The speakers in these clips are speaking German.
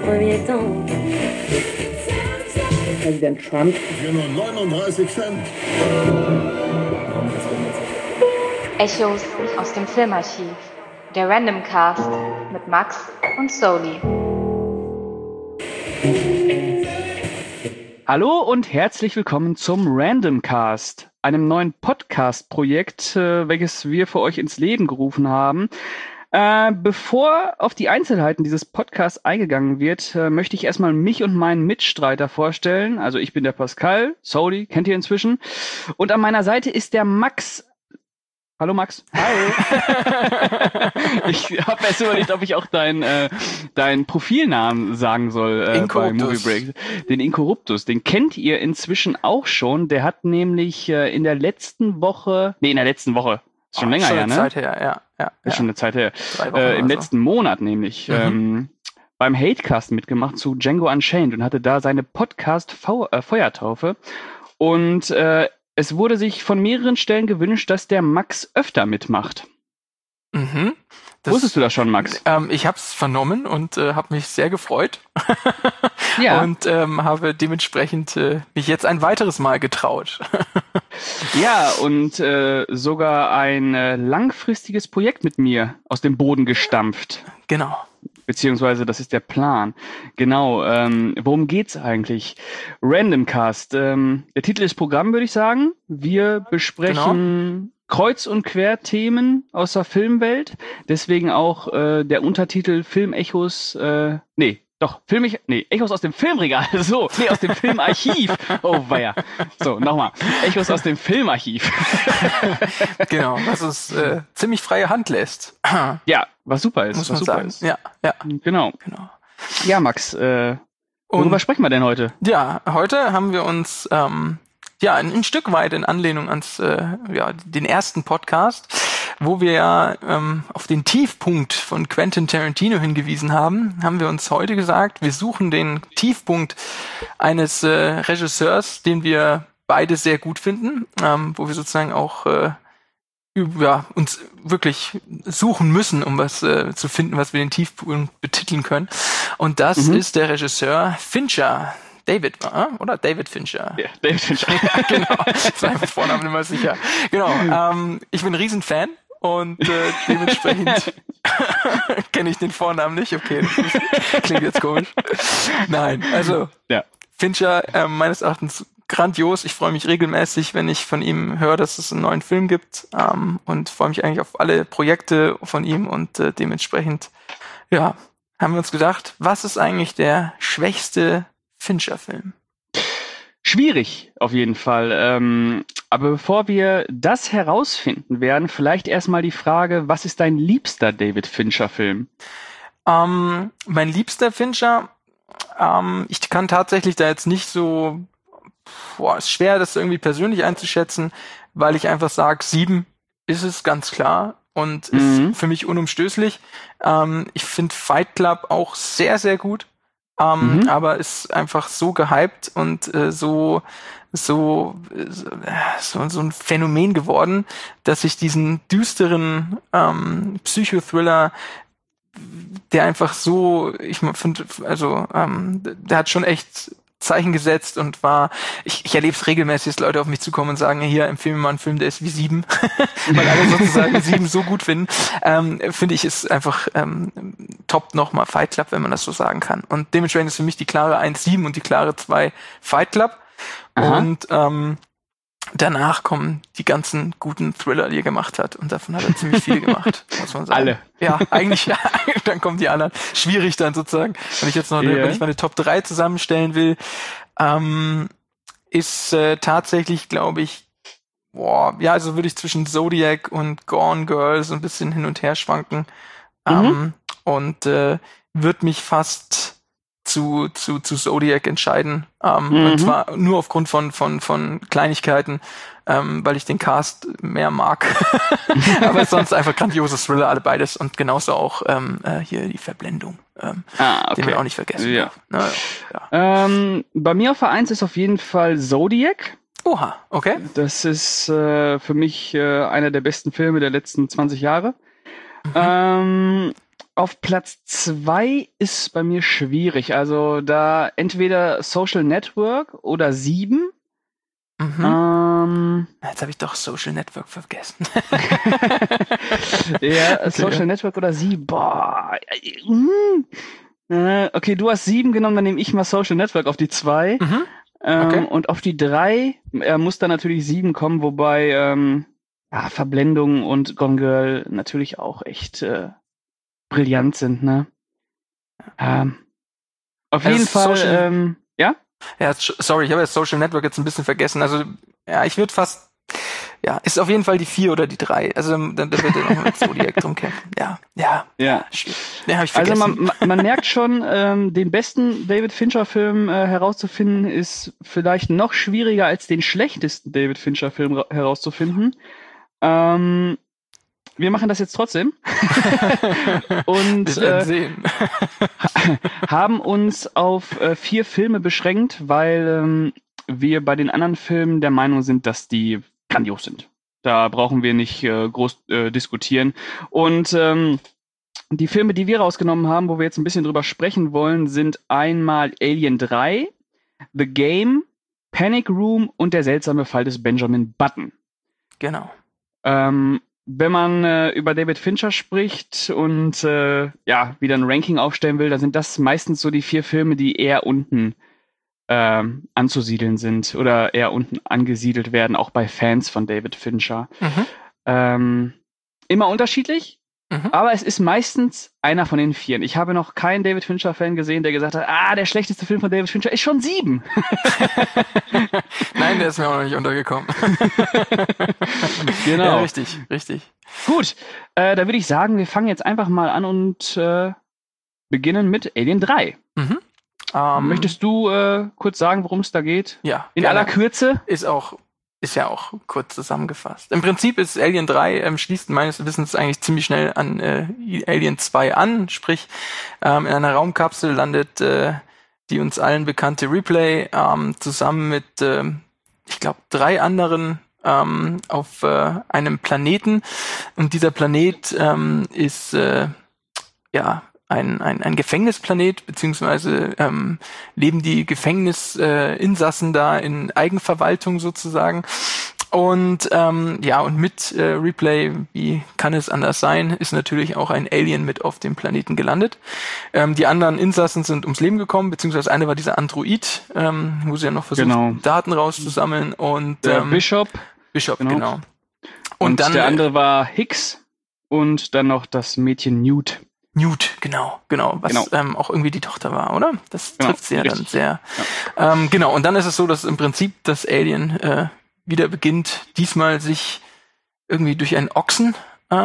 premier temps. Präsident Trump. Für nur 39 Cent. Echos aus dem Filmarchiv. Der Random Cast mit Max und Soli. Hallo und herzlich willkommen zum Random Cast, einem neuen Podcast-Projekt, welches wir für euch ins Leben gerufen haben. Bevor auf die Einzelheiten dieses Podcasts eingegangen wird, möchte ich erstmal mich und meinen Mitstreiter vorstellen. Also ich bin der Pascal, Soli, kennt ihr inzwischen. Und an meiner Seite ist der Max. Hallo Max. Hi. Ich habe erst überlegt, ob ich auch deinen Profilnamen sagen soll bei Movie Break. Den Inkorruptus, den kennt ihr inzwischen auch schon. Der hat nämlich in der letzten Woche, ist schon länger her, ne? Zeit her, ja. Ist schon eine Zeit her. 3 Wochen Im letzten Monat nämlich beim Hatecast mitgemacht zu Django Unchained und hatte da seine Podcast-Feuertaufe. Und es wurde sich von mehreren Stellen gewünscht, dass der Max öfter mitmacht. Mhm. Wusstest du das schon, Max? Ich habe es vernommen und habe mich sehr gefreut. Ja. Und habe dementsprechend mich jetzt ein weiteres Mal getraut. Ja, und sogar ein langfristiges Projekt mit mir aus dem Boden gestampft. Genau. Beziehungsweise, das ist der Plan. Genau, worum geht's eigentlich? Random Cast. Der Titel ist Programm, würde ich sagen. Wir besprechen kreuz und quer Themen aus der Filmwelt. Deswegen auch der Untertitel Filmechos, Echos aus dem Filmregal. So, aus dem Filmarchiv. Oh weia. So, nochmal. Echos aus dem Filmarchiv. Genau, was uns ziemlich freie Hand lässt. Ja, was super ist. Muss man sagen. Ist. Ja. Genau. Ja, Max, worüber sprechen wir denn heute? Ja, heute haben wir uns ein Stück weit in Anlehnung ans den ersten Podcast, wo wir ja auf den Tiefpunkt von Quentin Tarantino hingewiesen haben, haben wir uns heute gesagt, wir suchen den Tiefpunkt eines Regisseurs, den wir beide sehr gut finden, wo wir sozusagen auch uns wirklich suchen müssen, um was zu finden, was wir den Tiefpunkt betiteln können. Und das ist der Regisseur Fincher. David Fincher. Ja, David Fincher. Ja, genau. Das war einfach Vornamen immer sicher. Genau. Ich bin ein Riesenfan und dementsprechend kenne ich den Vornamen nicht. Okay, das klingt jetzt komisch. Nein, also Fincher meines Erachtens grandios. Ich freue mich regelmäßig, wenn ich von ihm höre, dass es einen neuen Film gibt und freue mich eigentlich auf alle Projekte von ihm und dementsprechend haben wir uns gedacht, was ist eigentlich der schwächste Fincher-Film? Schwierig, auf jeden Fall. Aber bevor wir das herausfinden werden, vielleicht erstmal die Frage, was ist dein liebster David Fincher-Film? Mein liebster Fincher, ich kann tatsächlich da jetzt nicht so, ist schwer, das irgendwie persönlich einzuschätzen, weil ich einfach sage, 7 ist es ganz klar und ist für mich unumstößlich. Ich finde Fight Club auch sehr, sehr gut. Aber ist einfach so gehypt und so ein Phänomen geworden, dass ich diesen düsteren Psychothriller, der einfach so, ich finde, der hat schon echt Zeichen gesetzt und ich erlebe es regelmäßig, dass Leute auf mich zukommen und sagen, hier, empfehle mir mal einen Film, der ist wie 7, weil alle sozusagen 7 so gut finden. Finde ich, ist einfach top nochmal Fight Club, wenn man das so sagen kann. Und dementsprechend ist für mich die klare 1 7 und die klare 2 Fight Club. Aha. Und danach kommen die ganzen guten Thriller, die er gemacht hat. Und davon hat er ziemlich viele gemacht, muss man sagen. Alle. Ja, eigentlich, dann kommen die anderen. Schwierig dann sozusagen. Wenn ich jetzt noch wenn ich meine Top 3 zusammenstellen will, ist tatsächlich, glaube ich, also würde ich zwischen Zodiac und Gone Girl so ein bisschen hin und her schwanken. Und würde mich fast zu Zodiac entscheiden. Und zwar nur aufgrund von Kleinigkeiten, weil ich den Cast mehr mag. Aber sonst einfach grandioses Thriller, alle beides. Und genauso auch hier die Verblendung, den wir auch nicht vergessen. Ja. Bei mir auf der 1 ist auf jeden Fall Zodiac. Oha, okay. Das ist für mich einer der besten Filme der letzten 20 Jahre. Auf Platz 2 ist bei mir schwierig. Also da entweder Social Network oder 7. Jetzt habe ich doch Social Network vergessen. Ja, Social Network oder 7. Boah. Okay, du hast 7 genommen, dann nehme ich mal Social Network auf die 2. Okay. Und auf die 3 muss dann natürlich 7 kommen, wobei Verblendung und Gone Girl natürlich auch echt brillant sind, ne? Auf jeden Fall, ja? Ja, sorry, ich habe das Social Network jetzt ein bisschen vergessen. Also, ja, ich würde fast, ist auf jeden Fall die 4 oder die 3. Also, da wird er noch mit Zodiac drum kämpfen. Ja. Ja, hab ich vergessen. Also, man merkt schon, den besten David Fincher-Film herauszufinden, ist vielleicht noch schwieriger als den schlechtesten David Fincher-Film herauszufinden. Wir machen das jetzt trotzdem. Und wir werden sehen. haben uns auf 4 Filme beschränkt, weil wir bei den anderen Filmen der Meinung sind, dass die grandios sind. Da brauchen wir nicht groß diskutieren. Und die Filme, die wir rausgenommen haben, wo wir jetzt ein bisschen drüber sprechen wollen, sind einmal Alien 3, The Game, Panic Room und Der seltsame Fall des Benjamin Button. Genau. Wenn man über David Fincher spricht und wieder ein Ranking aufstellen will, dann sind das meistens so die 4 Filme, die eher unten anzusiedeln sind oder eher unten angesiedelt werden, auch bei Fans von David Fincher. Immer unterschiedlich, aber es ist meistens einer von den 4. Ich habe noch keinen David Fincher-Fan gesehen, der gesagt hat, der schlechteste Film von David Fincher ist schon 7. Nein, der ist mir auch noch nicht untergekommen. Genau. Ja, richtig. Gut, da würde ich sagen, wir fangen jetzt einfach mal an und beginnen mit Alien 3. Möchtest du kurz sagen, worum es da geht? Ja. In aller Kürze? Ist ja auch kurz zusammengefasst. Im Prinzip ist Alien 3, schließt meines Wissens eigentlich ziemlich schnell an Alien 2 an, sprich in einer Raumkapsel landet die uns allen bekannte Ripley zusammen mit, ich glaube, 3 anderen auf einem Planeten. Und dieser Planet ist ein Gefängnisplanet, beziehungsweise leben die Gefängnisinsassen da in Eigenverwaltung sozusagen. Und und mit Ripley, wie kann es anders sein, ist natürlich auch ein Alien mit auf dem Planeten gelandet. Die anderen Insassen sind ums Leben gekommen, beziehungsweise eine war dieser Android, wo sie ja noch versucht, Daten rauszusammeln. Und der Bishop, genau. Und dann der andere war Hicks und dann noch das Mädchen Newt, genau. Was auch irgendwie die Tochter war, oder? Das trifft sie ja richtig. Dann sehr. Genau, und dann ist es so, dass im Prinzip das Alien wieder beginnt, diesmal sich irgendwie durch einen Ochsen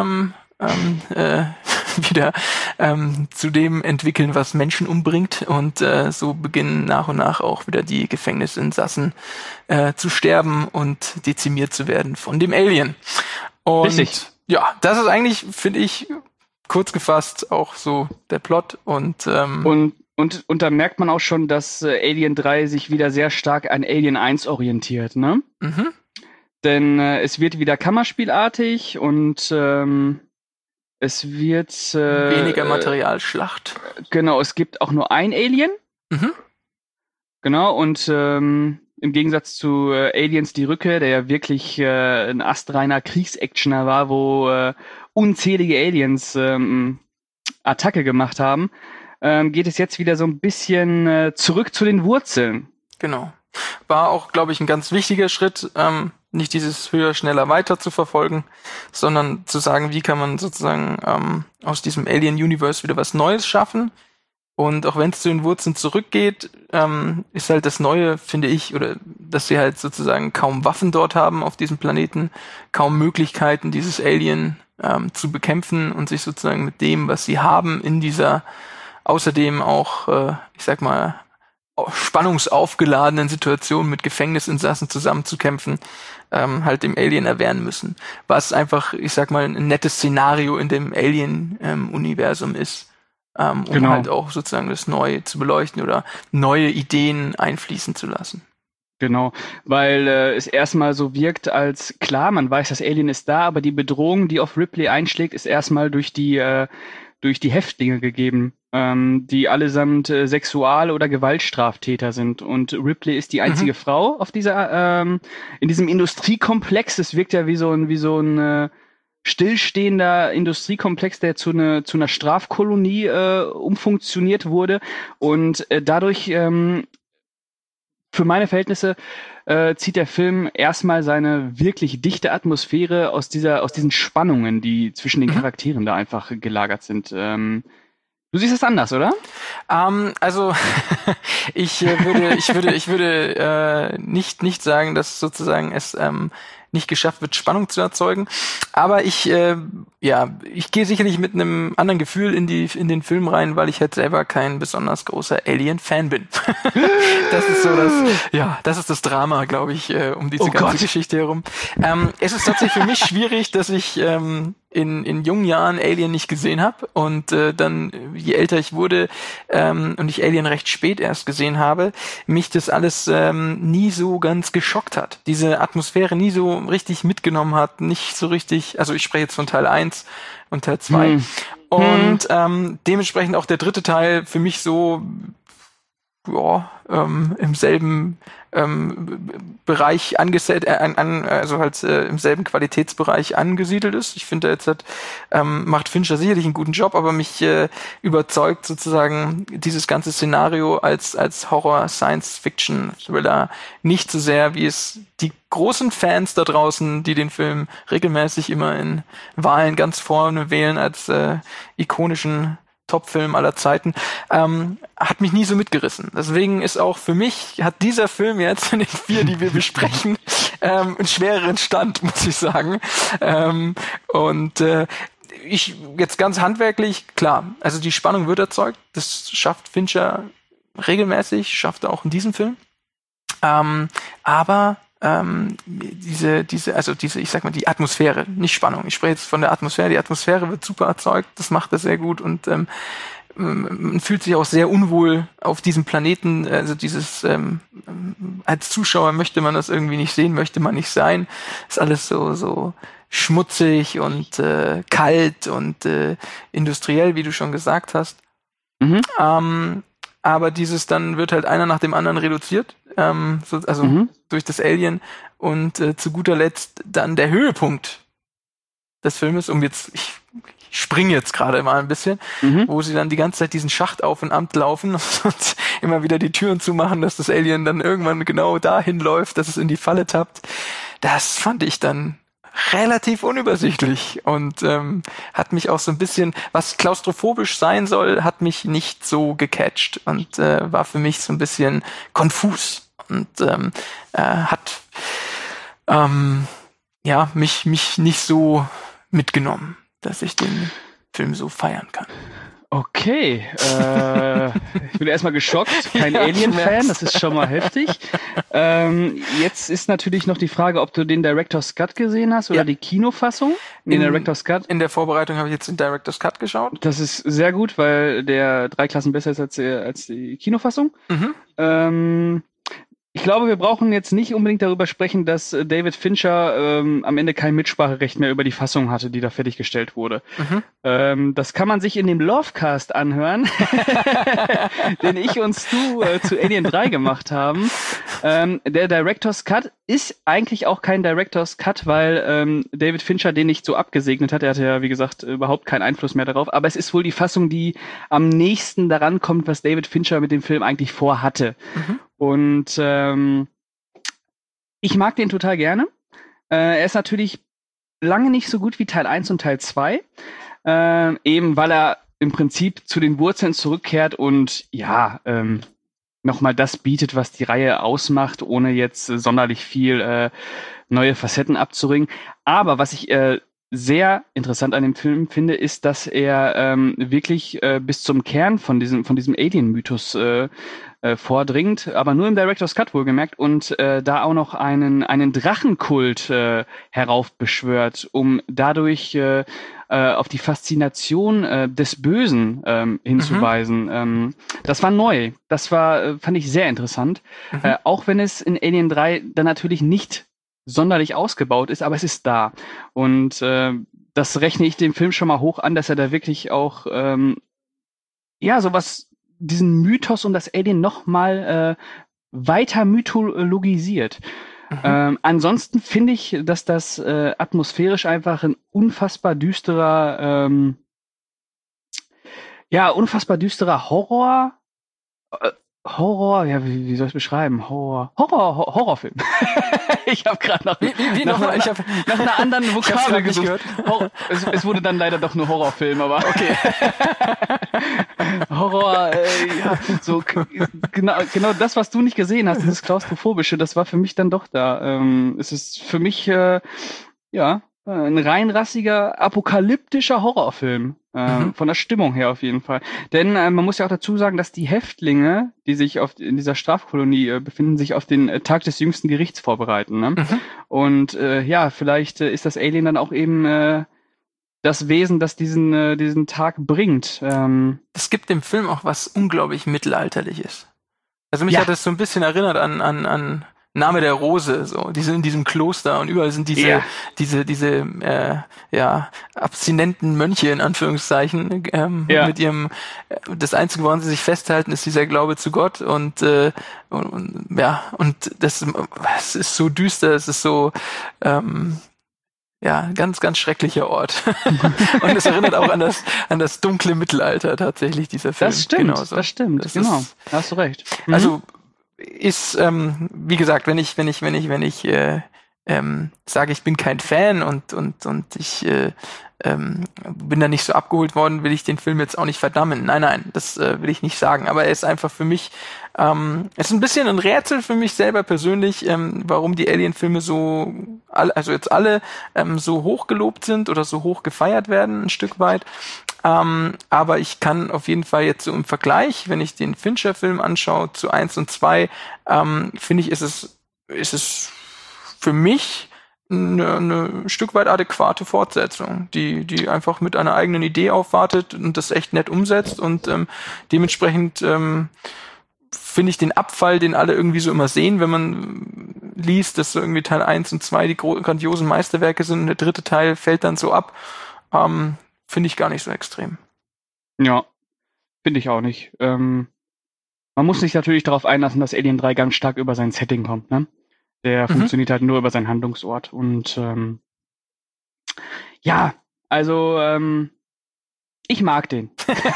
wieder zu dem entwickeln, was Menschen umbringt. Und so beginnen nach und nach auch wieder die Gefängnisinsassen zu sterben und dezimiert zu werden von dem Alien. Und richtig. Ja, das ist eigentlich, finde ich, kurz gefasst auch so der Plot und da merkt man auch schon, dass Alien 3 sich wieder sehr stark an Alien 1 orientiert, ne? Denn es wird wieder kammerspielartig und es wird weniger Materialschlacht. Genau, es gibt auch nur ein Alien. Genau, und im Gegensatz zu Aliens die Rückkehr, der ja wirklich ein astreiner Kriegsactioner war, wo unzählige Aliens Attacke gemacht haben, geht es jetzt wieder so ein bisschen zurück zu den Wurzeln. Genau. War auch, glaube ich, ein ganz wichtiger Schritt, nicht dieses höher, schneller, weiter zu verfolgen, sondern zu sagen, wie kann man sozusagen aus diesem Alien-Universe wieder was Neues schaffen. Und auch wenn es zu den Wurzeln zurückgeht, ist halt das Neue, finde ich, oder dass sie halt sozusagen kaum Waffen dort haben auf diesem Planeten, kaum Möglichkeiten, dieses Alien zu bekämpfen und sich sozusagen mit dem, was sie haben, in dieser außerdem auch, spannungsaufgeladenen Situation mit Gefängnisinsassen zusammenzukämpfen, halt dem Alien erwehren müssen. Was einfach, ein nettes Szenario in dem Alien-Universum ist, um halt auch sozusagen das Neue zu beleuchten oder neue Ideen einfließen zu lassen. Genau, weil es erstmal so wirkt als, klar, man weiß, das Alien ist da, aber die Bedrohung, die auf Ripley einschlägt, ist erstmal durch die durch die Häftlinge gegeben, die allesamt Sexual- oder Gewaltstraftäter sind. Und Ripley ist die einzige Frau auf in diesem Industriekomplex. Es wirkt ja wie so ein stillstehender Industriekomplex, der zu einer Strafkolonie umfunktioniert wurde. Und dadurch, für meine Verhältnisse, zieht der Film erstmal seine wirklich dichte Atmosphäre aus diesen Spannungen, die zwischen den Charakteren da einfach gelagert sind. Du siehst das anders, oder? Also ich würde nicht sagen, dass sozusagen es nicht geschafft wird, Spannung zu erzeugen. Aber ich gehe sicherlich mit einem anderen Gefühl in den Film rein, weil ich halt selber kein besonders großer Alien-Fan bin. Das ist das Drama, glaube ich, um diese ganze Geschichte herum. Es ist tatsächlich für mich schwierig, dass ich in jungen Jahren Alien nicht gesehen habe und dann, je älter ich wurde und ich Alien recht spät erst gesehen habe, mich das alles nie so ganz geschockt hat. Diese Atmosphäre nie so richtig mitgenommen hat, nicht so richtig, also ich spreche jetzt von Teil 1 und Teil 2. Und dementsprechend auch der dritte Teil für mich so im selben Bereich im selben Qualitätsbereich angesiedelt ist. Ich finde, macht Fincher sicherlich einen guten Job, aber mich überzeugt sozusagen dieses ganze Szenario als Horror-Science-Fiction-Thriller nicht so sehr, wie es die großen Fans da draußen, die den Film regelmäßig immer in Wahlen ganz vorne wählen als ikonischen Top-Film aller Zeiten, hat mich nie so mitgerissen. Deswegen ist auch für mich, hat dieser Film jetzt in den 4, die wir besprechen, einen schwereren Stand, muss ich sagen. Ich jetzt ganz handwerklich, klar, also die Spannung wird erzeugt, das schafft Fincher regelmäßig, schafft er auch in diesem Film. Aber ich sag mal, die Atmosphäre, nicht Spannung. Ich spreche jetzt von der Atmosphäre. Die Atmosphäre wird super erzeugt, das macht er sehr gut und man fühlt sich auch sehr unwohl auf diesem Planeten. Also als Zuschauer möchte man das irgendwie nicht sehen, möchte man nicht sein. Ist alles so schmutzig und kalt und industriell, wie du schon gesagt hast. Aber dann wird halt einer nach dem anderen reduziert, durch das Alien und zu guter Letzt dann der Höhepunkt des Filmes, ich springe jetzt gerade mal ein bisschen, wo sie dann die ganze Zeit diesen Schacht auf und ab laufen und immer wieder die Türen zumachen, dass das Alien dann irgendwann genau dahin läuft, dass es in die Falle tappt. Das fand ich dann relativ unübersichtlich und hat mich auch so ein bisschen, was klaustrophobisch sein soll, hat mich nicht so gecatcht und war für mich so ein bisschen konfus und hat mich nicht so mitgenommen, dass ich den Film so feiern kann. Okay, ich bin erstmal geschockt, kein Alien-Fan, das ist schon mal heftig. Jetzt ist natürlich noch die Frage, ob du den Director's Cut gesehen hast oder die Kinofassung. Den Director's Cut. In der Vorbereitung habe ich jetzt den Director's Cut geschaut. Das ist sehr gut, weil der 3 Klassen besser ist als die Kinofassung. Ich glaube, wir brauchen jetzt nicht unbedingt darüber sprechen, dass David Fincher am Ende kein Mitspracherecht mehr über die Fassung hatte, die da fertiggestellt wurde. Das kann man sich in dem Lovecast anhören, den ich und Stu zu Alien 3 gemacht haben. Der Director's Cut ist eigentlich auch kein Director's Cut, weil David Fincher den nicht so abgesegnet hat. Er hatte ja, wie gesagt, überhaupt keinen Einfluss mehr darauf. Aber es ist wohl die Fassung, die am nächsten daran kommt, was David Fincher mit dem Film eigentlich vorhatte. Und ich mag den total gerne. Er ist natürlich lange nicht so gut wie Teil 1 und Teil 2. Eben weil er im Prinzip zu den Wurzeln zurückkehrt und nochmal das bietet, was die Reihe ausmacht, ohne jetzt sonderlich viel neue Facetten abzuringen. Aber was ich sehr interessant an dem Film finde, ist, dass er wirklich bis zum Kern von diesem Alien-Mythos vordringt, aber nur im Director's Cut wohlgemerkt und da auch noch einen Drachenkult heraufbeschwört, um dadurch auf die Faszination des Bösen hinzuweisen. Das war neu. Das fand ich sehr interessant. Auch wenn es in Alien 3 dann natürlich nicht sonderlich ausgebaut ist, aber es ist da. Und das rechne ich dem Film schon mal hoch an, dass er da wirklich auch sowas, diesen Mythos um das Alien noch mal weiter mythologisiert. Ansonsten finde ich, dass das atmosphärisch einfach ein unfassbar düsterer Horror, ja, wie soll ich es beschreiben? Horrorfilm. Ich habe gerade nach einer anderen Vokabel gesucht. Es wurde dann leider doch nur Horrorfilm, aber okay. Horror, genau das, was du nicht gesehen hast, dieses Klaustrophobische, das war für mich dann doch da. Es ist für mich, ein reinrassiger, apokalyptischer Horrorfilm. Von der Stimmung her auf jeden Fall. Denn man muss ja auch dazu sagen, dass die Häftlinge, die sich in dieser Strafkolonie befinden, sich auf den Tag des jüngsten Gerichts vorbereiten. Ne? Und vielleicht ist das Alien dann auch eben das Wesen, das diesen Tag bringt. Es gibt dem Film auch was unglaublich Mittelalterliches. Also mich hat das so ein bisschen erinnert an Name der Rose, so. Die sind in diesem Kloster und überall sind diese abstinenten Mönche in Anführungszeichen, mit ihrem, das Einzige, woran sie sich festhalten, ist dieser Glaube zu Gott und das ist so düster, es ist so, ganz, ganz schrecklicher Ort. Und es erinnert auch an das dunkle Mittelalter tatsächlich, dieser Film. Das stimmt, das stimmt, genau. Da hast du recht. Also, ist, wie gesagt, wenn ich sage, ich bin kein Fan und ich bin da nicht so abgeholt worden, will ich den Film jetzt auch nicht verdammen. Nein, das will ich nicht sagen. Aber er ist einfach für mich, es ist ein bisschen ein Rätsel für mich selber persönlich, warum die Alien-Filme so hoch gelobt sind oder so hoch gefeiert werden, ein Stück weit. Aber ich kann auf jeden Fall jetzt so im Vergleich, wenn ich den Fincher-Film anschaue zu 1 und 2, finde ich, ist es für mich eine Stück weit adäquate Fortsetzung, die einfach mit einer eigenen Idee aufwartet und das echt nett umsetzt und dementsprechend finde ich den Abfall, den alle irgendwie so immer sehen, wenn man liest, dass so irgendwie Teil 1 und 2 die grandiosen Meisterwerke sind und der dritte Teil fällt dann so ab, finde ich gar nicht so extrem. Ja, finde ich auch nicht. Man muss sich natürlich darauf einlassen, dass Alien 3 ganz stark über sein Setting kommt, ne? Der funktioniert halt nur über seinen Handlungsort. Und ich mag den.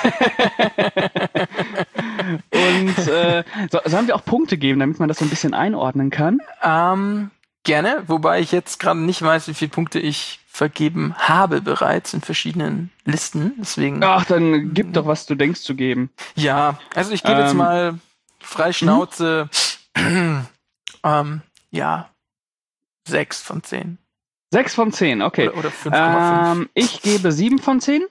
Und sollen wir auch Punkte geben, damit man das so ein bisschen einordnen kann? Gerne, wobei ich jetzt gerade nicht weiß, wie viele Punkte ich vergeben habe bereits in verschiedenen Listen. Deswegen. Ach, dann gib doch, was du denkst zu geben. Ja, also ich gebe jetzt mal frei Schnauze 6 von 10. 6 von 10, okay. Oder 5,5. Ich gebe 7 von 10.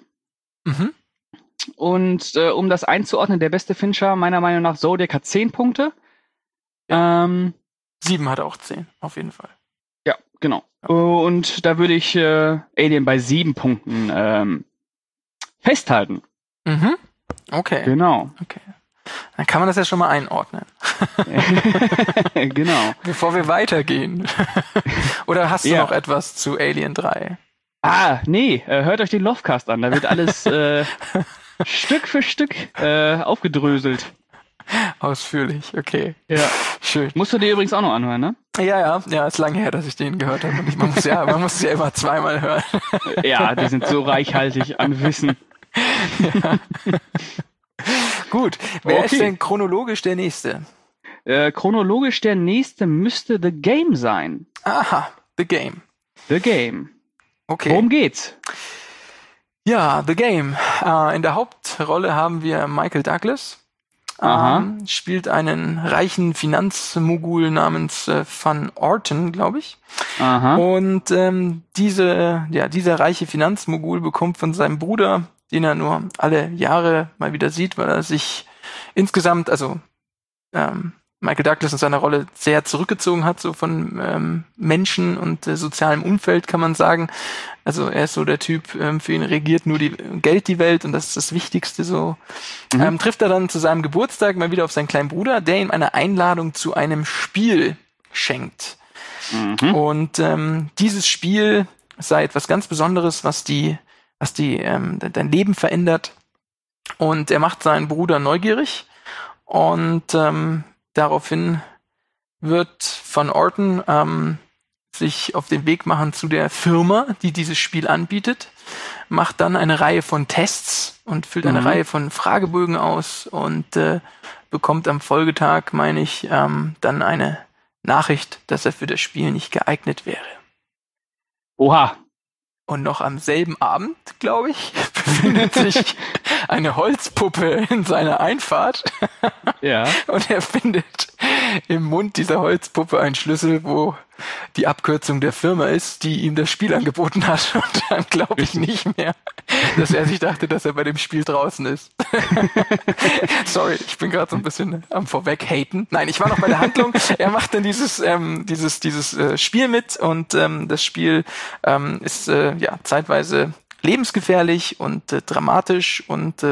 Und um das einzuordnen, der beste Fincher meiner Meinung nach Zodiac hat 10 Punkte. 7 hat auch 10, auf jeden Fall. Ja, genau. Und da würde ich Alien bei 7 Punkten festhalten. Okay. Genau. Okay. Dann kann man das ja schon mal einordnen. Genau. Bevor wir weitergehen. Oder hast du noch etwas zu Alien 3? Nee, hört euch den Lovecast an. Da wird alles Stück für Stück aufgedröselt. Ausführlich, okay. Ja. Schön. Musst du dir übrigens auch noch anhören, ne? Ja, ist lange her, dass ich den gehört habe. Und man muss es ja immer zweimal hören. Ja, die sind so reichhaltig an Wissen. Ja. Gut, wer ist denn chronologisch der Nächste? Chronologisch der Nächste müsste The Game sein. Aha, The Game. The Game. Okay. Worum geht's? Ja, The Game. In der Hauptrolle haben wir Michael Douglas. Spielt einen reichen Finanzmogul namens Van Orton, glaube ich. Und dieser reiche Finanzmogul bekommt von seinem Bruder, den er nur alle Jahre mal wieder sieht, weil er sich insgesamt, Michael Douglas in seiner Rolle sehr zurückgezogen hat, so von Menschen und sozialem Umfeld, kann man sagen. Also er ist so der Typ, für ihn regiert nur Geld die Welt und das ist das Wichtigste so. Trifft er dann zu seinem Geburtstag mal wieder auf seinen kleinen Bruder, der ihm eine Einladung zu einem Spiel schenkt. Und dieses Spiel es sei etwas ganz Besonderes, was dein Leben verändert. Und er macht seinen Bruder neugierig und daraufhin wird Van Orton sich auf den Weg machen zu der Firma, die dieses Spiel anbietet, macht dann eine Reihe von Tests und füllt eine Reihe von Fragebögen aus und bekommt am Folgetag, meine ich, dann eine Nachricht, dass er für das Spiel nicht geeignet wäre. Oha. Und noch am selben Abend, glaube ich, befindet sich eine Holzpuppe in seiner Einfahrt. Ja. Und er findet im Mund dieser Holzpuppe einen Schlüssel, wo die Abkürzung der Firma ist, die ihm das Spiel angeboten hat. Und dann glaube ich nicht mehr, dass er sich dachte, dass er bei dem Spiel draußen ist. Sorry, ich bin gerade so ein bisschen am Vorweg-haten. Nein, ich war noch bei der Handlung. Er macht dann dieses Spiel mit und das Spiel ist zeitweise lebensgefährlich und dramatisch und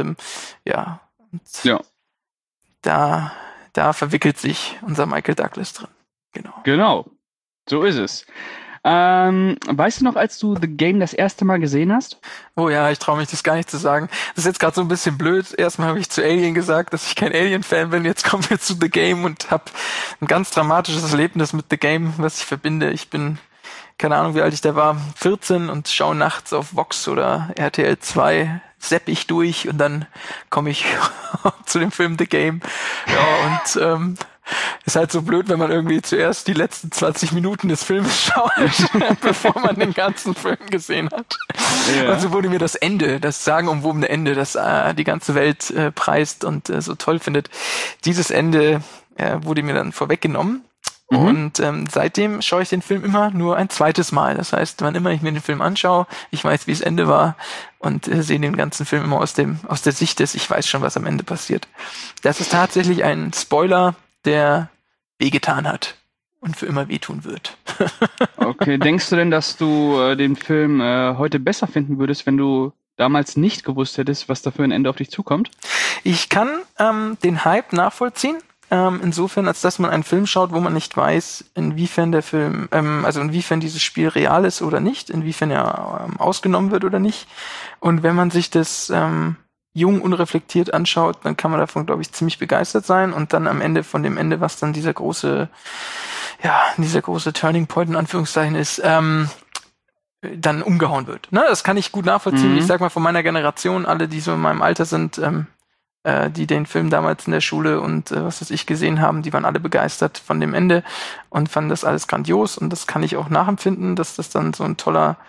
da verwickelt sich unser Michael Douglas drin. Genau. So ist es. Weißt du noch, als du The Game das erste Mal gesehen hast? Oh ja, ich traue mich das gar nicht zu sagen. Das ist jetzt gerade so ein bisschen blöd. Erstmal habe ich zu Alien gesagt, dass ich kein Alien-Fan bin. Jetzt kommen wir zu The Game und habe ein ganz dramatisches Erlebnis mit The Game, was ich verbinde. Ich bin, keine Ahnung, wie alt ich da war, 14 und schaue nachts auf Vox oder RTL 2, zapp ich durch und dann komme ich zu dem Film The Game. Ja, und ist halt so blöd, wenn man irgendwie zuerst die letzten 20 Minuten des Films schaut, bevor man den ganzen Film gesehen hat. Ja. Und so wurde mir das Ende, das sagenumwobene Ende, das die ganze Welt preist und so toll findet, dieses Ende wurde mir dann vorweggenommen. Und seitdem schaue ich den Film immer nur ein zweites Mal. Das heißt, wann immer ich mir den Film anschaue, ich weiß, wie das Ende war und sehe den ganzen Film immer aus der Sicht des, ich weiß schon, was am Ende passiert. Das ist tatsächlich ein Spoiler, der wehgetan hat und für immer wehtun wird. Okay, denkst du denn, dass du den Film heute besser finden würdest, wenn du damals nicht gewusst hättest, was da für ein Ende auf dich zukommt? Ich kann den Hype nachvollziehen. Insofern, als dass man einen Film schaut, wo man nicht weiß, inwiefern der Film, inwiefern dieses Spiel real ist oder nicht, inwiefern er ausgenommen wird oder nicht. Und wenn man sich das jung, unreflektiert anschaut, dann kann man davon, glaube ich, ziemlich begeistert sein und dann am Ende von dem Ende, was dann dieser große Turning Point in Anführungszeichen ist, dann umgehauen wird. Ne? Das kann ich gut nachvollziehen. Ich sag mal, von meiner Generation, alle, die so in meinem Alter sind, die den Film damals in der Schule und was weiß ich gesehen haben, die waren alle begeistert von dem Ende und fanden das alles grandios und das kann ich auch nachempfinden, dass das dann so ein toller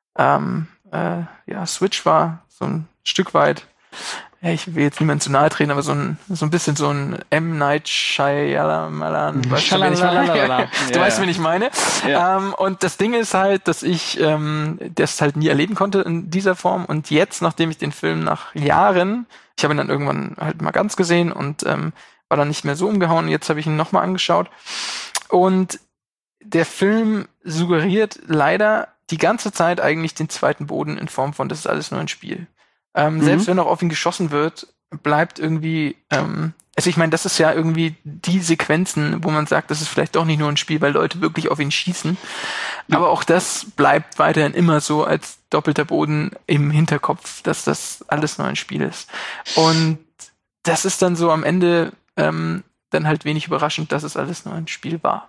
Switch war, so ein Stück weit. Ja, ich will jetzt niemandem zu nahe treten, aber so ein bisschen so ein M. Night Shyamalan. Du weißt, wen ich meine. Ja. Und das Ding ist halt, dass ich das halt nie erleben konnte in dieser Form. Und jetzt, nachdem ich den Film nach Jahren, ich habe ihn dann irgendwann halt mal ganz gesehen und war dann nicht mehr so umgehauen. Jetzt habe ich ihn nochmal angeschaut. Und der Film suggeriert leider die ganze Zeit eigentlich den zweiten Boden in Form von, das ist alles nur ein Spiel. Selbst wenn auch auf ihn geschossen wird, bleibt irgendwie, also ich meine, das ist ja irgendwie die Sequenzen, wo man sagt, das ist vielleicht doch nicht nur ein Spiel, weil Leute wirklich auf ihn schießen. Ja. Aber auch das bleibt weiterhin immer so als doppelter Boden im Hinterkopf, dass das alles nur ein Spiel ist. Und das ist dann so am Ende dann halt wenig überraschend, dass es alles nur ein Spiel war.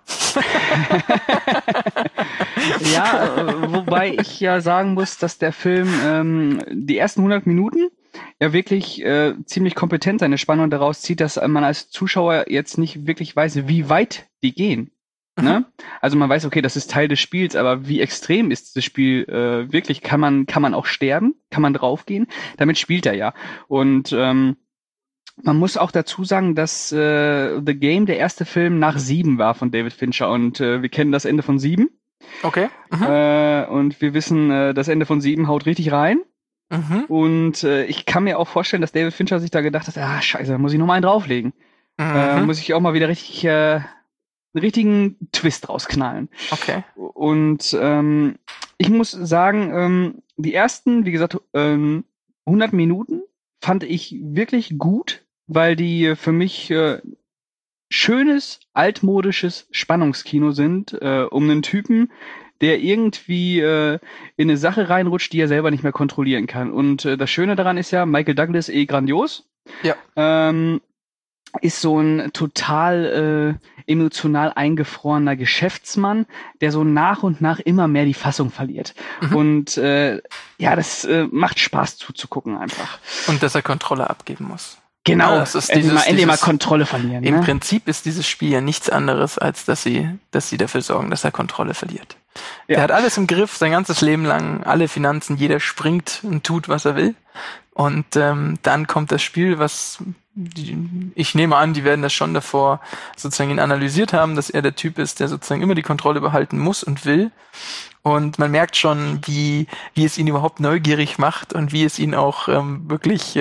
Ja, wobei ich ja sagen muss, dass der Film die ersten 100 Minuten ja wirklich ziemlich kompetent seine Spannung daraus zieht, dass man als Zuschauer jetzt nicht wirklich weiß, wie weit die gehen. Ne? Also man weiß, okay, das ist Teil des Spiels, aber wie extrem ist dieses Spiel wirklich? Kann man auch sterben? Kann man draufgehen? Damit spielt er ja. Und man muss auch dazu sagen, dass The Game der erste Film nach 7 war von David Fincher und wir kennen das Ende von 7. Okay. Und wir wissen, das Ende von 7 haut richtig rein. Und ich kann mir auch vorstellen, dass David Fincher sich da gedacht hat, scheiße, da muss ich noch mal einen drauflegen. Muss ich auch mal wieder richtig einen richtigen Twist rausknallen. Okay. Und ich muss sagen, die ersten, wie gesagt, 100 Minuten fand ich wirklich gut, weil die für mich schönes, altmodisches Spannungskino sind, um einen Typen, der irgendwie in eine Sache reinrutscht, die er selber nicht mehr kontrollieren kann. Und das Schöne daran ist ja, Michael Douglas grandios. Ja. Ist so ein total emotional eingefrorener Geschäftsmann, der so nach und nach immer mehr die Fassung verliert. Und das macht Spaß zuzugucken einfach. Und dass er Kontrolle abgeben muss. Genau, ja, das ist endlich mal Kontrolle verlieren. Im Prinzip ist dieses Spiel ja nichts anderes, als dass sie dafür sorgen, dass er Kontrolle verliert. Ja. Der hat alles im Griff, sein ganzes Leben lang, alle Finanzen, jeder springt und tut, was er will. Und dann kommt das Spiel, ich nehme an, die werden das schon davor sozusagen ihn analysiert haben, dass er der Typ ist, der sozusagen immer die Kontrolle behalten muss und will. Und man merkt schon, wie es ihn überhaupt neugierig macht und wie es ihn auch wirklich,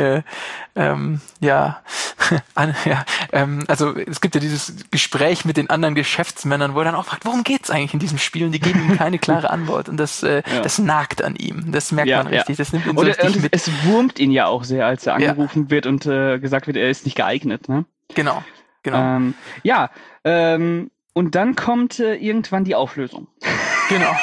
also es gibt ja dieses Gespräch mit den anderen Geschäftsmännern, wo er dann auch fragt, worum geht's eigentlich in diesem Spiel? Und die geben ihm keine klare Antwort. Und das nagt an ihm. Das merkt man richtig. Das nimmt ihn so richtig mit. Es wurmt ihn ja auch sehr, als er angerufen wird und gesagt wird, er ist nicht geeignet. Ne? Genau. Und dann kommt irgendwann die Auflösung. Genau.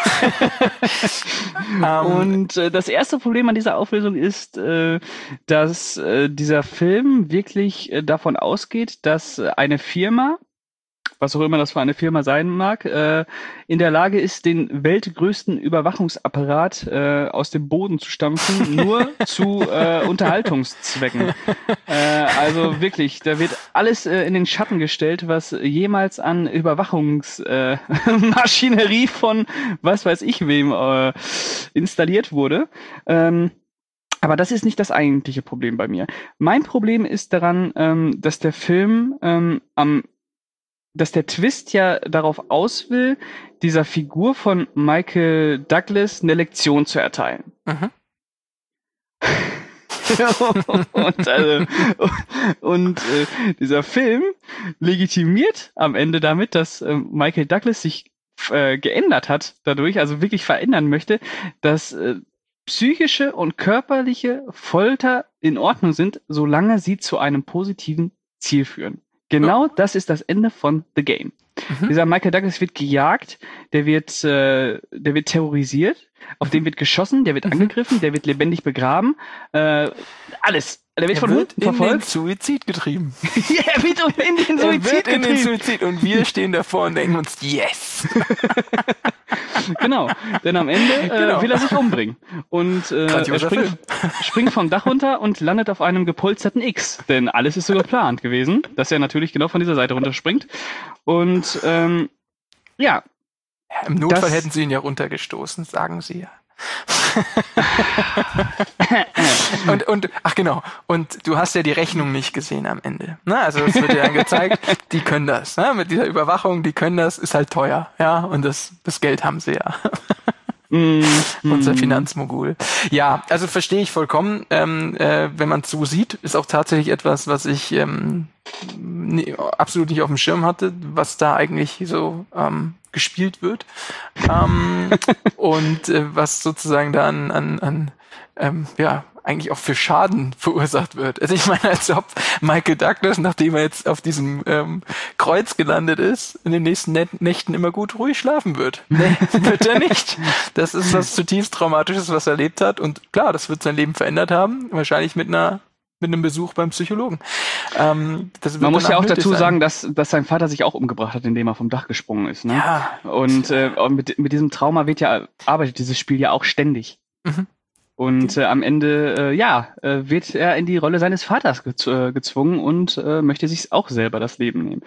Und das erste Problem an dieser Auflösung ist, dass dieser Film wirklich davon ausgeht, dass eine Firma, was auch immer das für eine Firma sein mag, in der Lage ist, den weltgrößten Überwachungsapparat aus dem Boden zu stampfen, nur zu Unterhaltungszwecken. Also wirklich, da wird alles in den Schatten gestellt, was jemals an Überwachungsmaschinerie von was weiß ich wem installiert wurde. Aber das ist nicht das eigentliche Problem bei mir. Mein Problem ist daran, dass der Film dass der Twist ja darauf aus will, dieser Figur von Michael Douglas eine Lektion zu erteilen. Und dieser Film legitimiert am Ende damit, dass Michael Douglas sich geändert hat dadurch, also wirklich verändern möchte, dass psychische und körperliche Folter in Ordnung sind, solange sie zu einem positiven Ziel führen. Genau das ist das Ende von The Game. Dieser Michael Douglas wird gejagt, der wird terrorisiert, auf den wird geschossen, der wird angegriffen, der wird lebendig begraben, alles. Der wird von Hunden verfolgt. In den Suizid getrieben. Ja, er wird in den Suizid und wir stehen davor und denken uns, yes! Genau, denn am Ende will er sich umbringen. Und er springt vom Dach runter und landet auf einem gepolsterten X. Denn alles ist so geplant gewesen, dass er natürlich genau von dieser Seite runterspringt. Und im Notfall hätten sie ihn ja runtergestoßen, sagen sie ja. Und du hast ja die Rechnung nicht gesehen am Ende. Na, also es wird ja gezeigt, die können das. Ne? Mit dieser Überwachung, die können das, ist halt teuer. Ja, und das Geld haben sie ja. Unser Finanzmogul. Ja, also verstehe ich vollkommen. Wenn man es so sieht, ist auch tatsächlich etwas, was ich absolut nicht auf dem Schirm hatte, was da eigentlich so gespielt wird. Und was sozusagen da eigentlich auch für Schaden verursacht wird. Also ich meine, als ob Michael Douglas, nachdem er jetzt auf diesem Kreuz gelandet ist, in den nächsten Nächten immer gut ruhig schlafen wird. Nee, wird er nicht. Das ist was zutiefst Traumatisches, was er erlebt hat. Und klar, das wird sein Leben verändert haben. Wahrscheinlich mit einem Besuch beim Psychologen. Man muss ja auch dazu sagen, dass sein Vater sich auch umgebracht hat, indem er vom Dach gesprungen ist. Ne? Ja. Und mit diesem Trauma arbeitet dieses Spiel ja auch ständig. Und am Ende, wird er in die Rolle seines Vaters gezwungen und möchte sich auch selber das Leben nehmen.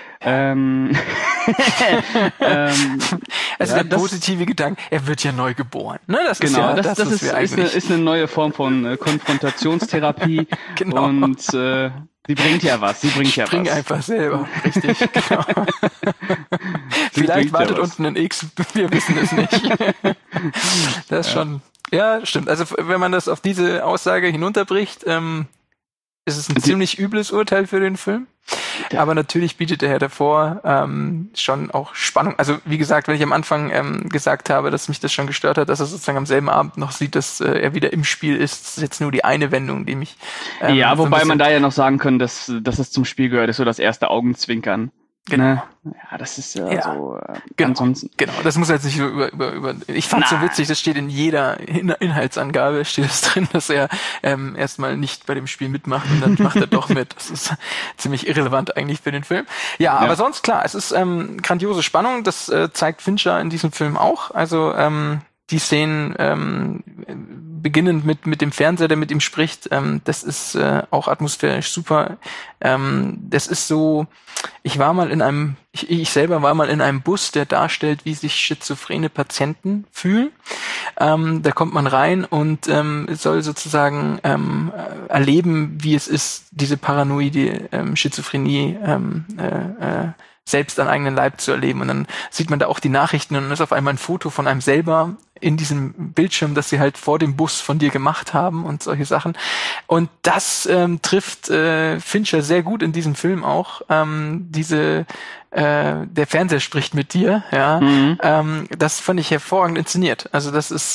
Der positive Gedanke, er wird ja neu geboren. Ne? Das ist genau, ja das ist eine neue Form von Konfrontationstherapie. Genau. Und sie bringt ja was. Spring einfach selber, richtig, genau. Vielleicht wartet unten ein X, wir wissen es nicht. Das ist schon... Ja, stimmt. Also wenn man das auf diese Aussage hinunterbricht, ist es ein ziemlich übles Urteil für den Film. Ja. Aber natürlich bietet er ja davor schon auch Spannung. Also wie gesagt, wenn ich am Anfang gesagt habe, dass mich das schon gestört hat, dass er sozusagen am selben Abend noch sieht, dass er wieder im Spiel ist, das ist jetzt nur die eine Wendung, die mich... wobei man da ja noch sagen kann, dass es zum Spiel gehört, ist so das erste Augenzwinkern. Genau. Ne? Ja, das ist ja, so. Genau. Ansonsten. Genau, das muss jetzt nicht über. Ich fand's so witzig, das steht in jeder Inhaltsangabe, steht es drin, dass er erstmal nicht bei dem Spiel mitmacht und dann macht er doch mit. Das ist ziemlich irrelevant eigentlich für den Film. Ja, aber sonst klar, es ist grandiose Spannung, das zeigt Fincher in diesem Film auch. Also die Szenen beginnend mit dem Fernseher, der mit ihm spricht, das ist auch atmosphärisch super. Das ist so, ich selber war mal in einem Bus, der darstellt, wie sich schizophrene Patienten fühlen. Da kommt man rein und soll sozusagen erleben, wie es ist, diese paranoide Schizophrenie selbst an eigenen Leib zu erleben. Und dann sieht man da auch die Nachrichten und dann ist auf einmal ein Foto von einem selber in diesem Bildschirm, das sie halt vor dem Bus von dir gemacht haben und solche Sachen. Und das trifft Fincher sehr gut in diesem Film auch. Der Fernseher spricht mit dir, ja. Das fand ich hervorragend inszeniert. Also das ist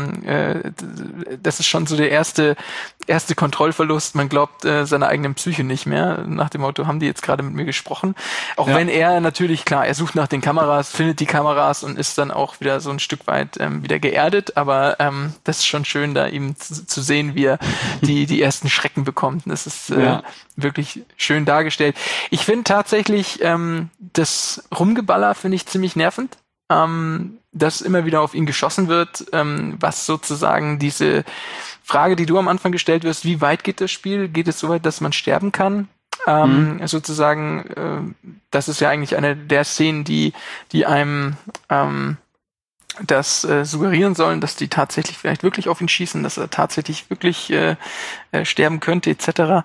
schon so der erste Kontrollverlust. Man glaubt seiner eigenen Psyche nicht mehr. Nach dem Motto, haben die jetzt gerade mit mir gesprochen? Auch wenn er natürlich, klar, er sucht nach den Kameras, findet die Kameras und ist dann auch wieder so ein Stück weit wieder geerdet. Aber das ist schon schön, da ihm zu sehen, wie er die ersten Schrecken bekommt. Das ist wirklich schön dargestellt. Ich finde tatsächlich das Rumgeballer finde ich ziemlich nervend, dass immer wieder auf ihn geschossen wird, was sozusagen diese Frage, die du am Anfang gestellt wirst, wie weit geht das Spiel? Geht es so weit, dass man sterben kann? Sozusagen, das ist ja eigentlich eine der Szenen, die einem das suggerieren sollen, dass die tatsächlich vielleicht wirklich auf ihn schießen, dass er tatsächlich wirklich sterben könnte, etc.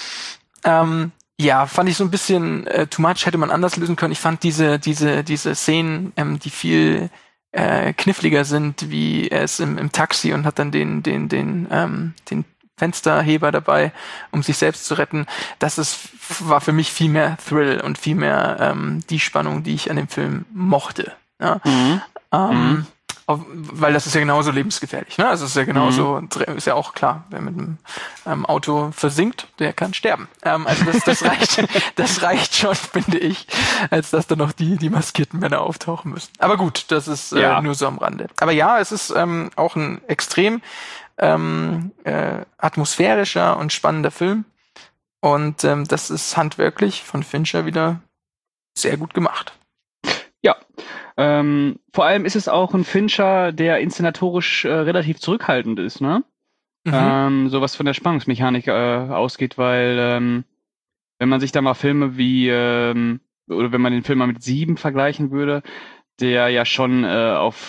Ja, fand ich so ein bisschen too much, hätte man anders lösen können. Ich fand diese Szenen, die viel kniffliger sind, wie er ist im Taxi und hat dann den Fensterheber dabei, um sich selbst zu retten. War für mich viel mehr Thrill und viel mehr die Spannung, die ich an dem Film mochte. Ja? Weil das ist ja genauso lebensgefährlich, ne? Also es ist ja genauso, ist ja auch klar, wer mit einem Auto versinkt, der kann sterben. Also das reicht schon, finde ich, als dass da noch die maskierten Männer auftauchen müssen. Aber gut, das ist nur so am Rande. Aber ja, es ist auch ein extrem atmosphärischer und spannender Film. Und das ist handwerklich von Fincher wieder sehr gut gemacht. Ja, vor allem ist es auch ein Fincher, der inszenatorisch relativ zurückhaltend ist, ne? So was von der Spannungsmechanik ausgeht, weil wenn man sich da mal Filme wie, oder wenn man den Film mal mit 7 vergleichen würde, der ja schon auf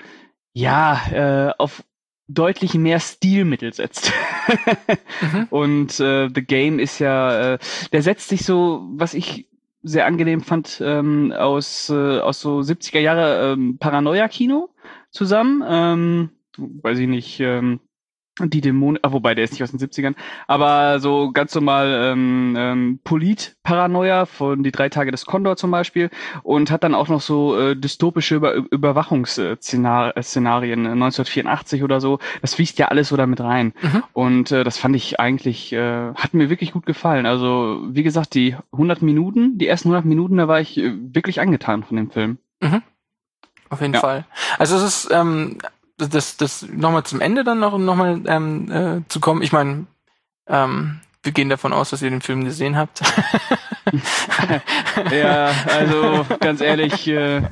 deutlich mehr Stilmittel setzt. Und The Game ist ja, der setzt sich so, was ich sehr angenehm fand, aus so 70er Jahre Paranoia-Kino zusammen. Weiß ich nicht, die Dämonen, wobei der ist nicht aus den 70ern, aber so ganz normal Polit-Paranoia von Die 3 Tage des Kondor zum Beispiel und hat dann auch noch so dystopische Überwachungsszenarien 1984 oder so. Das fließt ja alles so damit rein. Und das fand ich eigentlich, hat mir wirklich gut gefallen. Also wie gesagt, die ersten 100 Minuten, da war ich wirklich angetan von dem Film. Auf jeden Fall. Also es ist das nochmal zum Ende dann nochmal zu kommen. Ich meine, wir gehen davon aus, dass ihr den Film gesehen habt. Ja, also ganz ehrlich,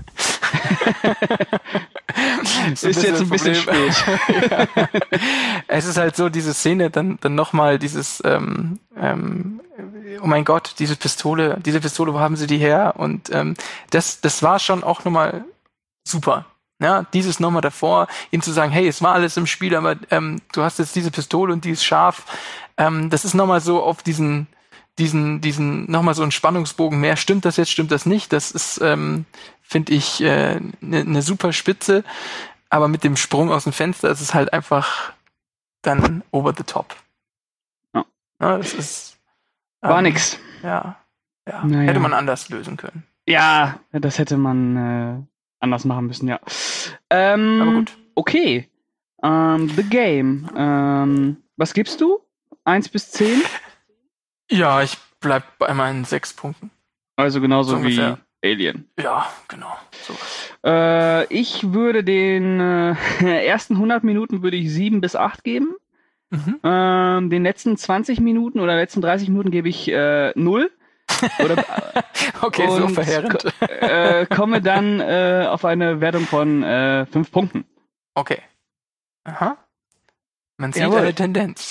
ist jetzt ein bisschen spät. Ja. Es ist halt so, diese Szene, dann nochmal dieses, oh mein Gott, diese Pistole, wo haben sie die her? Und das war schon auch nochmal super. Ja, dieses nochmal davor, ihm zu sagen, hey, es war alles im Spiel, aber du hast jetzt diese Pistole und die ist scharf. Das ist nochmal so auf diesen nochmal so ein Spannungsbogen mehr. Stimmt das jetzt, stimmt das nicht? Das ist, finde ich, eine super Spitze. Aber mit dem Sprung aus dem Fenster ist es halt einfach dann over the top. Ja, das ist war nix. Ja. Naja. Hätte man anders lösen können. Ja, das hätte man anders machen müssen, ja. Aber gut. Okay. The Game. Was gibst du? 1 bis 10? Ja, ich bleib bei meinen 6 Punkten. Also genauso So wie ungefähr. Alien. Ja, genau. So. Ich würde den ersten 100 Minuten würde ich 7 bis 8 geben. Mhm. Den letzten 20 Minuten oder letzten 30 Minuten gebe ich 0. Oder, Okay, so verheerend. Komme dann auf eine Wertung von 5 Punkten. Okay. Aha. Man sieht Jawohl. eine Tendenz.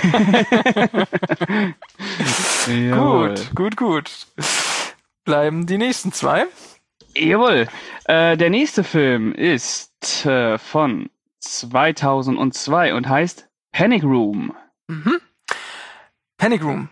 Jawohl. Gut. Bleiben die nächsten 2. Jawohl. Der nächste Film ist von 2002 und heißt Panic Room. Mhm. Panic Room.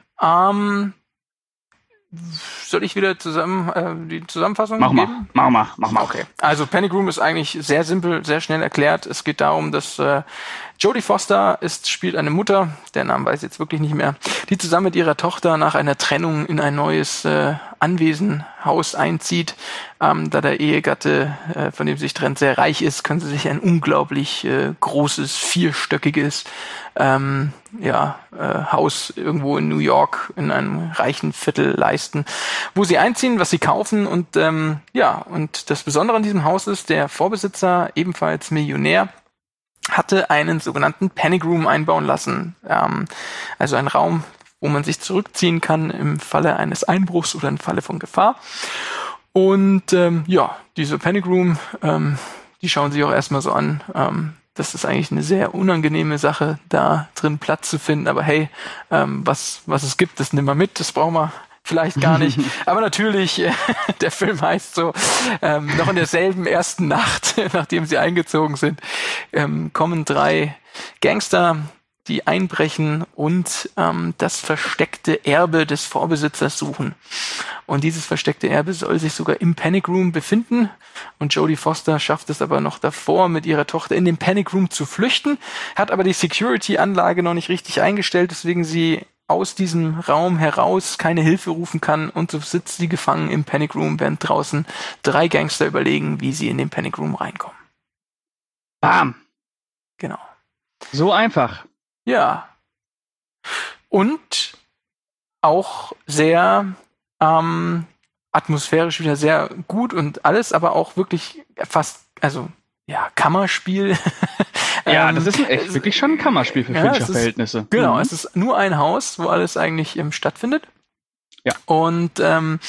Soll ich wieder die Zusammenfassung geben? Mach mal. Okay. Also Panic Room ist eigentlich sehr simpel, sehr schnell erklärt. Es geht darum, dass Jodie Foster spielt eine Mutter, der Name weiß ich jetzt wirklich nicht mehr, die zusammen mit ihrer Tochter nach einer Trennung in ein neues Haus einzieht. Da der Ehegatte, von dem sie sich trennt, sehr reich ist, können sie sich ein unglaublich großes, vierstöckiges Haus irgendwo in New York in einem reichen Viertel leisten, wo sie einziehen, was sie kaufen und und das Besondere an diesem Haus ist, der Vorbesitzer, ebenfalls Millionär, hatte einen sogenannten Panic Room einbauen lassen, also ein Raum, wo man sich zurückziehen kann im Falle eines Einbruchs oder im Falle von Gefahr. Und diese Panic Room, die schauen sich auch erstmal so an. Das ist eigentlich eine sehr unangenehme Sache, da drin Platz zu finden. Aber hey, was es gibt, das nehmen wir mit. Das brauchen wir vielleicht gar nicht. Aber natürlich, der Film heißt so, noch in derselben ersten Nacht, nachdem sie eingezogen sind, kommen 3 Gangster, die einbrechen und das versteckte Erbe des Vorbesitzers suchen. Und dieses versteckte Erbe soll sich sogar im Panic Room befinden. Und Jodie Foster schafft es aber noch davor, mit ihrer Tochter in den Panic Room zu flüchten, hat aber die Security-Anlage noch nicht richtig eingestellt, weswegen sie aus diesem Raum heraus keine Hilfe rufen kann und so sitzt sie gefangen im Panic Room, während draußen 3 Gangster überlegen, wie sie in den Panic Room reinkommen. Bam. Genau. So einfach. Ja. Und auch sehr atmosphärisch wieder sehr gut und alles, aber auch wirklich fast, Kammerspiel. Ja, das ist wirklich schon ein Kammerspiel für Fincher Verhältnisse. Genau, es ist nur ein Haus, wo alles eigentlich stattfindet. Ja. Und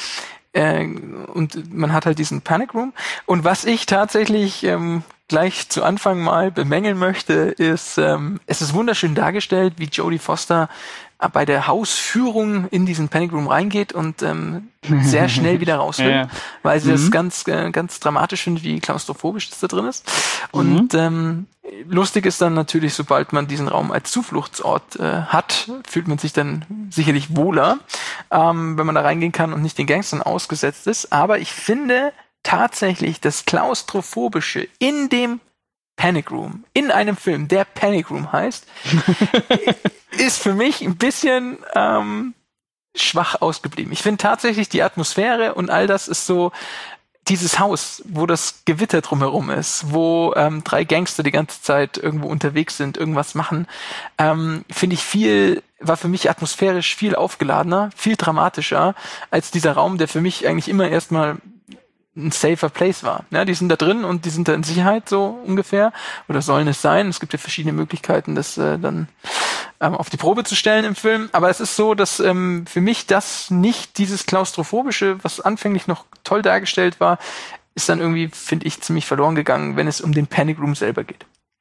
man hat halt diesen Panic Room. Und was ich tatsächlich gleich zu Anfang mal bemängeln möchte, ist, es ist wunderschön dargestellt, wie Jodie Foster bei der Hausführung in diesen Panic Room reingeht und sehr schnell wieder raus will, weil sie das ganz dramatisch findet, wie klaustrophobisch das da drin ist. Und lustig ist dann natürlich, sobald man diesen Raum als Zufluchtsort hat, fühlt man sich dann sicherlich wohler, wenn man da reingehen kann und nicht den Gangstern ausgesetzt ist. Aber ich finde tatsächlich das Klaustrophobische in dem Panic Room, in einem Film, der Panic Room heißt, ist für mich ein bisschen schwach ausgeblieben. Ich finde tatsächlich die Atmosphäre und all das ist so dieses Haus, wo das Gewitter drumherum ist, wo 3 Gangster die ganze Zeit irgendwo unterwegs sind, irgendwas machen, finde ich war für mich atmosphärisch viel aufgeladener, viel dramatischer als dieser Raum, der für mich eigentlich immer erstmal ein safer Place war. Ja, die sind da drin und die sind da in Sicherheit so ungefähr oder sollen es sein. Es gibt ja verschiedene Möglichkeiten, das dann auf die Probe zu stellen im Film. Aber es ist so, dass für mich das nicht dieses Klaustrophobische, was anfänglich noch toll dargestellt war, ist dann irgendwie, finde ich, ziemlich verloren gegangen, wenn es um den Panic Room selber geht.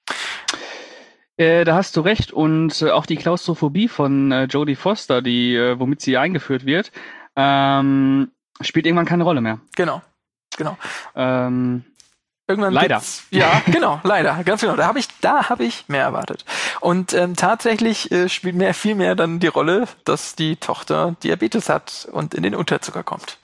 Da hast du recht. Und auch die Klaustrophobie von Jodie Foster, womit sie eingeführt wird, spielt irgendwann keine Rolle mehr. Genau. Irgendwann leider. Ja, genau, leider, ganz genau. Da habe ich mehr erwartet. Und tatsächlich spielt viel mehr dann die Rolle, dass die Tochter Diabetes hat und in den Unterzucker kommt.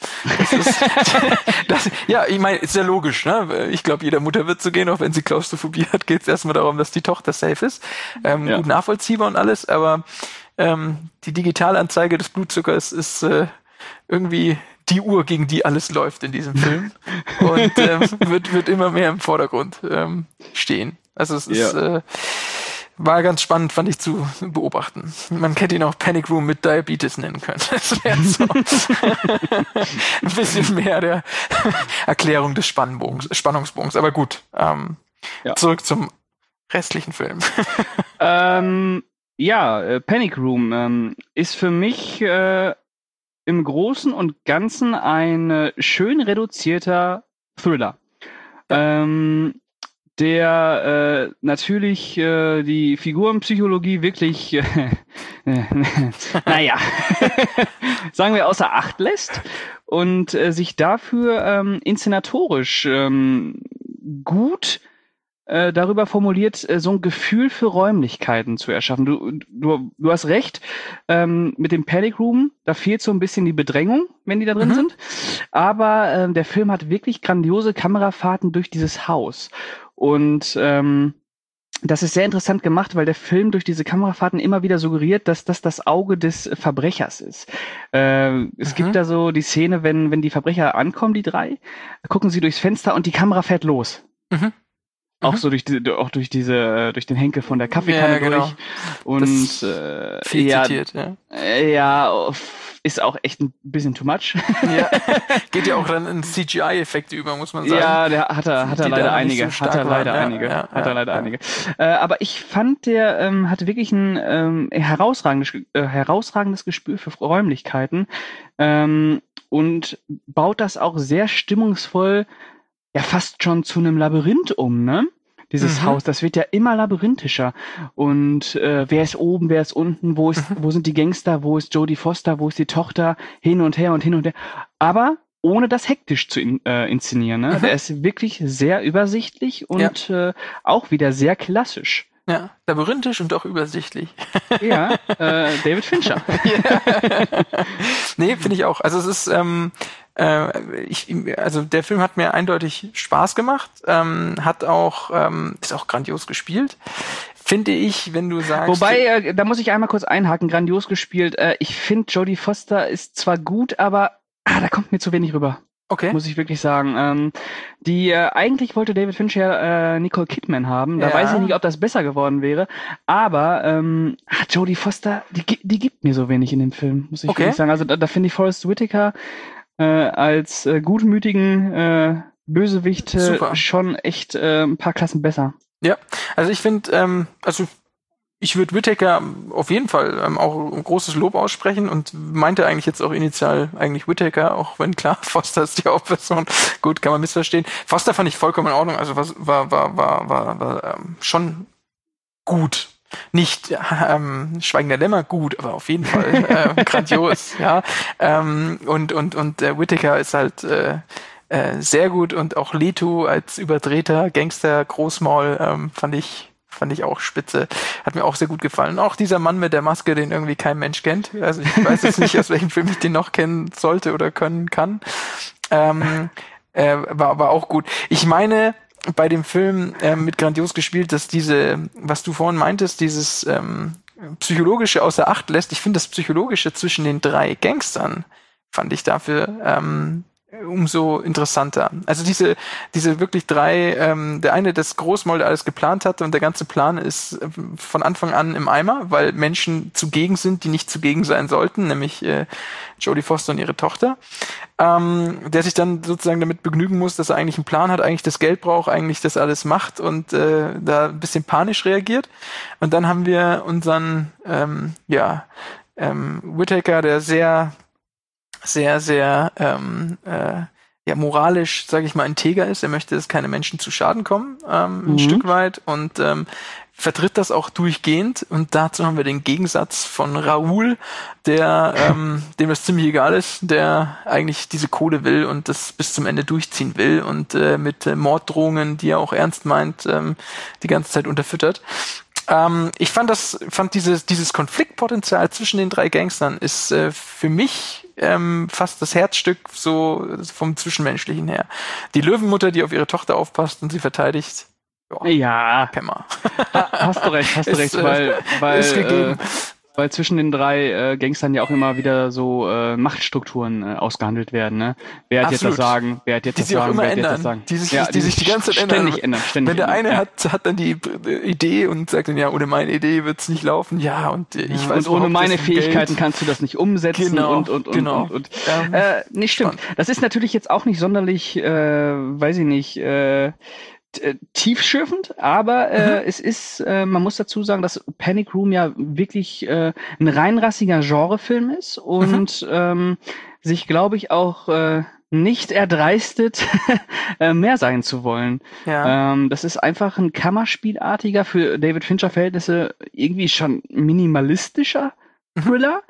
Ja, ich meine, ist ja logisch, ne? Ich glaube, jeder Mutter wird so gehen, auch wenn sie Klaustrophobie hat, geht es erstmal darum, dass die Tochter safe ist. Gut nachvollziehbar und alles, aber die Digitalanzeige des Blutzuckers ist irgendwie die Uhr, gegen die alles läuft in diesem Film und wird immer mehr im Vordergrund stehen. Also es ist war ganz spannend, fand ich, zu beobachten. Man hätte ihn auch Panic Room mit Diabetes nennen können. Das wäre so ein bisschen mehr der Erklärung des Spannungsbogens. Aber gut, zurück zum restlichen Film. Panic Room ist für mich im Großen und Ganzen ein schön reduzierter Thriller. Der natürlich die Figurenpsychologie wirklich, sagen wir, außer Acht lässt und sich dafür inszenatorisch gut darüber formuliert, so ein Gefühl für Räumlichkeiten zu erschaffen. Du hast recht, mit dem Panic Room, da fehlt so ein bisschen die Bedrängung, wenn die da drin sind. Aber der Film hat wirklich grandiose Kamerafahrten durch dieses Haus. Und das ist sehr interessant gemacht, weil der Film durch diese Kamerafahrten immer wieder suggeriert, dass das Auge des Verbrechers ist. Es gibt da so die Szene, wenn die Verbrecher ankommen, die drei, gucken sie durchs Fenster und die Kamera fährt los. Auch so durch den Henkel von der Kaffeekanne durch. Und viel zitiert, ist auch echt ein bisschen too much. Ja. Geht ja auch dann in CGI-Effekte über, muss man sagen. Ja, der hat er leider einige. Aber ich fand, der hatte wirklich ein herausragendes Gespür für Räumlichkeiten und baut das auch sehr stimmungsvoll, ja, fast schon zu einem Labyrinth ne? Dieses Haus, das wird ja immer labyrinthischer. Und wer ist oben, wer ist unten, wo sind die Gangster, wo ist Jodie Foster, wo ist die Tochter, hin und her. Aber ohne das hektisch zu inszenieren. Ne? Der ist wirklich sehr übersichtlich und auch wieder sehr klassisch. Ja, labyrinthisch und auch übersichtlich. Ja, David Fincher. Nee, finde ich auch. Also es ist also der Film hat mir eindeutig Spaß gemacht, hat auch ist auch grandios gespielt, finde ich, wenn du sagst. Wobei, da muss ich einmal kurz einhaken, grandios gespielt. Ich finde, Jodie Foster ist zwar gut, aber da kommt mir zu wenig rüber. Okay. Muss ich wirklich sagen. Eigentlich wollte David Fincher Nicole Kidman haben. Da weiß ich nicht, ob das besser geworden wäre. Aber Jodie Foster, die gibt mir so wenig in dem Film, muss ich wirklich sagen. Also da finde ich Forest Whitaker als gutmütigen Bösewicht schon echt ein paar Klassen besser. Ja, also ich finde, ich würde Whittaker auf jeden Fall auch ein großes Lob aussprechen und meinte eigentlich jetzt auch initial eigentlich Whittaker, auch wenn klar, Foster ist die Hauptperson. Gut, kann man missverstehen. Foster fand ich vollkommen in Ordnung, also war schon gut. Nicht Schweigen der Lämmer gut, aber auf jeden Fall grandios, ja. Und Whittaker ist halt sehr gut und auch Leto als überdrehter Gangster Großmaul fand ich auch spitze. Hat mir auch sehr gut gefallen. Und auch dieser Mann mit der Maske, den irgendwie kein Mensch kennt. Also ich weiß jetzt nicht, aus welchem Film ich den noch kennen sollte oder können kann. War auch gut. Ich meine, bei dem Film mit grandios gespielt, dass was du vorhin meintest, dieses Psychologische außer Acht lässt. Ich finde das Psychologische zwischen den drei Gangstern fand ich dafür umso interessanter. Also diese wirklich drei, der eine das Großmaul, der alles geplant hatte und der ganze Plan ist von Anfang an im Eimer, weil Menschen zugegen sind, die nicht zugegen sein sollten, nämlich Jodie Foster und ihre Tochter, der sich dann sozusagen damit begnügen muss, dass er eigentlich einen Plan hat, eigentlich das Geld braucht, eigentlich das alles macht und da ein bisschen panisch reagiert. Und dann haben wir unseren Whittaker, der sehr moralisch, sage ich mal, integer ist. Er möchte, dass keine Menschen zu Schaden kommen, ein Stück weit und vertritt das auch durchgehend. Und dazu haben wir den Gegensatz von Raoul, dem das ziemlich egal ist, der eigentlich diese Kohle will und das bis zum Ende durchziehen will und mit Morddrohungen, die er auch ernst meint, die ganze Zeit unterfüttert. Ich fand dieses Konfliktpotenzial zwischen den drei Gangstern ist für mich fast das Herzstück so vom Zwischenmenschlichen her. Die Löwenmutter, die auf ihre Tochter aufpasst und sie verteidigt. Ja. Kämmer. Hast du recht, weil ist gegeben. weil zwischen den drei Gangstern ja auch immer wieder so Machtstrukturen ausgehandelt werden. Ne? Wer hat jetzt das Sagen, wer hat jetzt das Sagen, wer hat jetzt das Sagen. Die sich die ganze Zeit ändern. Wenn der eine hat dann die Idee und sagt dann, ja, ohne meine Idee wird's nicht laufen. Ja, und ich weiß und ohne meine Fähigkeiten kannst du das nicht umsetzen. Genau, und. Nicht stimmt. Das ist natürlich jetzt auch nicht sonderlich, weiß ich nicht, tiefschürfend, aber es ist, man muss dazu sagen, dass Panic Room ja wirklich ein reinrassiger Genrefilm ist und sich, glaube ich, auch nicht erdreistet, mehr sein zu wollen. Ja. Das ist einfach ein Kammerspielartiger, für David Fincher-Verhältnisse irgendwie schon minimalistischer Thriller.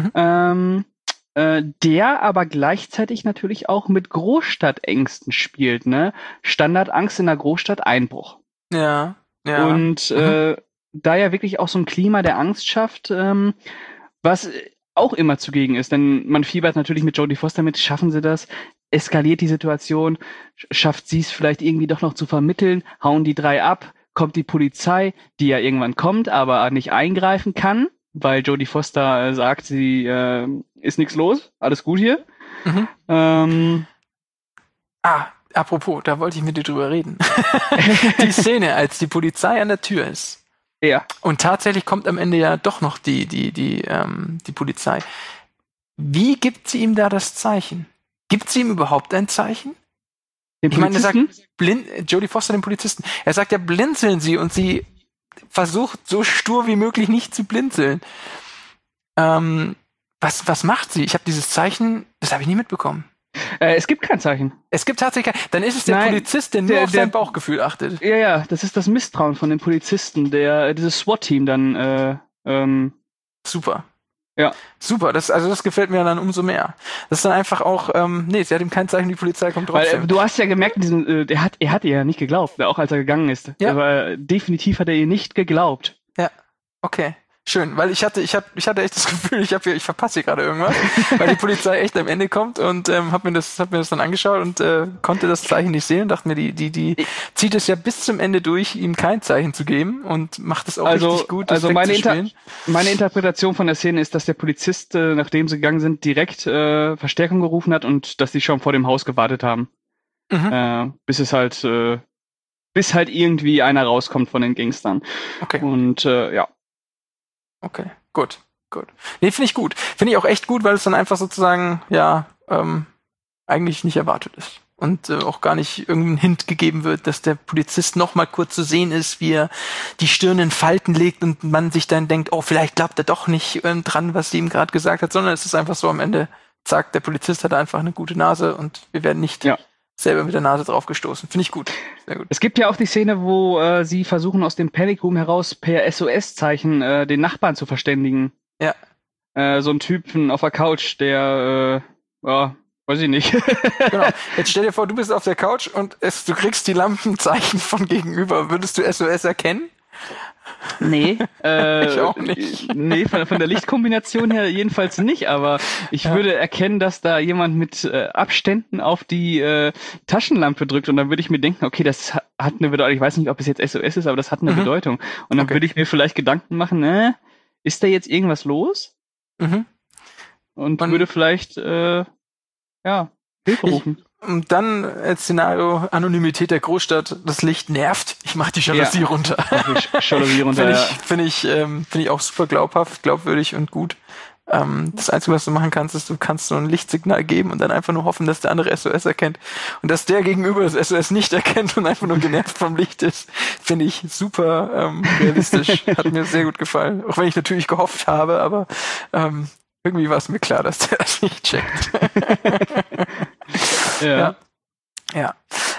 Der aber gleichzeitig natürlich auch mit Großstadtängsten spielt, ne? Standardangst in der Großstadt, Einbruch. Ja. Und da ja wirklich auch so ein Klima der Angst schafft, was auch immer zugegen ist, denn man fiebert natürlich mit Jodie Foster mit, schaffen sie das, eskaliert die Situation, schafft sie es vielleicht irgendwie doch noch zu vermitteln, hauen die drei ab, kommt die Polizei, die ja irgendwann kommt, aber nicht eingreifen kann, weil Jodie Foster sagt, sie ist nichts los, alles gut hier. Apropos, da wollte ich mit dir drüber reden. Die Szene, als die Polizei an der Tür ist. Ja. Und tatsächlich kommt am Ende ja doch noch die Polizei. Wie gibt sie ihm da das Zeichen? Gibt sie ihm überhaupt ein Zeichen? Ich meine, er sagt Jodie Foster, den Polizisten. Er sagt ja, blinzeln Sie, und sie versucht so stur wie möglich nicht zu blinzeln. Was macht sie? Ich habe dieses Zeichen, das habe ich nie mitbekommen. Es gibt kein Zeichen. Es gibt tatsächlich kein. Dann ist es der Polizist, der nur auf sein Bauchgefühl achtet. Ja, das ist das Misstrauen von den Polizisten, dieses SWAT-Team dann. Super. Ja. Super, das gefällt mir dann umso mehr. Das ist dann einfach auch, sie hat ihm kein Zeichen, die Polizei kommt trotzdem. Weil du hast ja gemerkt, er hat ihr ja nicht geglaubt, auch als er gegangen ist. Ja. Aber definitiv hat er ihr nicht geglaubt. Ja, okay. Schön, weil ich hatte echt das Gefühl, ich verpasse hier gerade irgendwas, weil die Polizei echt am Ende kommt, und hab mir das dann angeschaut und konnte das Zeichen nicht sehen und dachte mir, die zieht es ja bis zum Ende durch, ihm kein Zeichen zu geben, und macht es auch richtig gut. Also meine Interpretation von der Szene ist, dass der Polizist, nachdem sie gegangen sind, direkt Verstärkung gerufen hat und dass sie schon vor dem Haus gewartet haben, bis halt irgendwie einer rauskommt von den Gangstern. Okay. Und ja. Okay, gut. Nee, finde ich gut. Finde ich auch echt gut, weil es dann einfach sozusagen, eigentlich nicht erwartet ist. Und auch gar nicht irgendein Hint gegeben wird, dass der Polizist noch mal kurz zu sehen ist, wie er die Stirn in Falten legt und man sich dann denkt, oh, vielleicht glaubt er doch nicht dran, was sie ihm gerade gesagt hat, sondern es ist einfach so am Ende, zack, der Polizist hat einfach eine gute Nase und wir werden nicht selber mit der Nase drauf gestoßen. Finde ich gut. Sehr gut. Es gibt ja auch die Szene, wo sie versuchen, aus dem Panic Room heraus per SOS-Zeichen den Nachbarn zu verständigen. Ja. So ein Typen auf der Couch, der, weiß ich nicht. Genau. Jetzt stell dir vor, du bist auf der Couch und du kriegst die Lampenzeichen von gegenüber. Würdest du SOS erkennen? Nee. Ich auch nicht. Nee, von der Lichtkombination her jedenfalls nicht, aber ich würde erkennen, dass da jemand mit Abständen auf die Taschenlampe drückt, und dann würde ich mir denken, okay, das hat eine Bedeutung. Ich weiß nicht, ob es jetzt SOS ist, aber das hat eine Bedeutung. Und dann würde ich mir vielleicht Gedanken machen, ist da jetzt irgendwas los? Und würde vielleicht, Hilfe rufen. Und dann als Szenario, Anonymität der Großstadt, das Licht nervt, ich mach die Jalousie runter. Jalousie runter. Finde ich auch super glaubwürdig und gut. Das Einzige, was du machen kannst, ist, du kannst so ein Lichtsignal geben und dann einfach nur hoffen, dass der andere SOS erkennt. Und dass der gegenüber das SOS nicht erkennt und einfach nur genervt vom Licht ist, finde ich super realistisch. Hat mir sehr gut gefallen. Auch wenn ich natürlich gehofft habe, aber irgendwie war es mir klar, dass der das nicht checkt. Ja.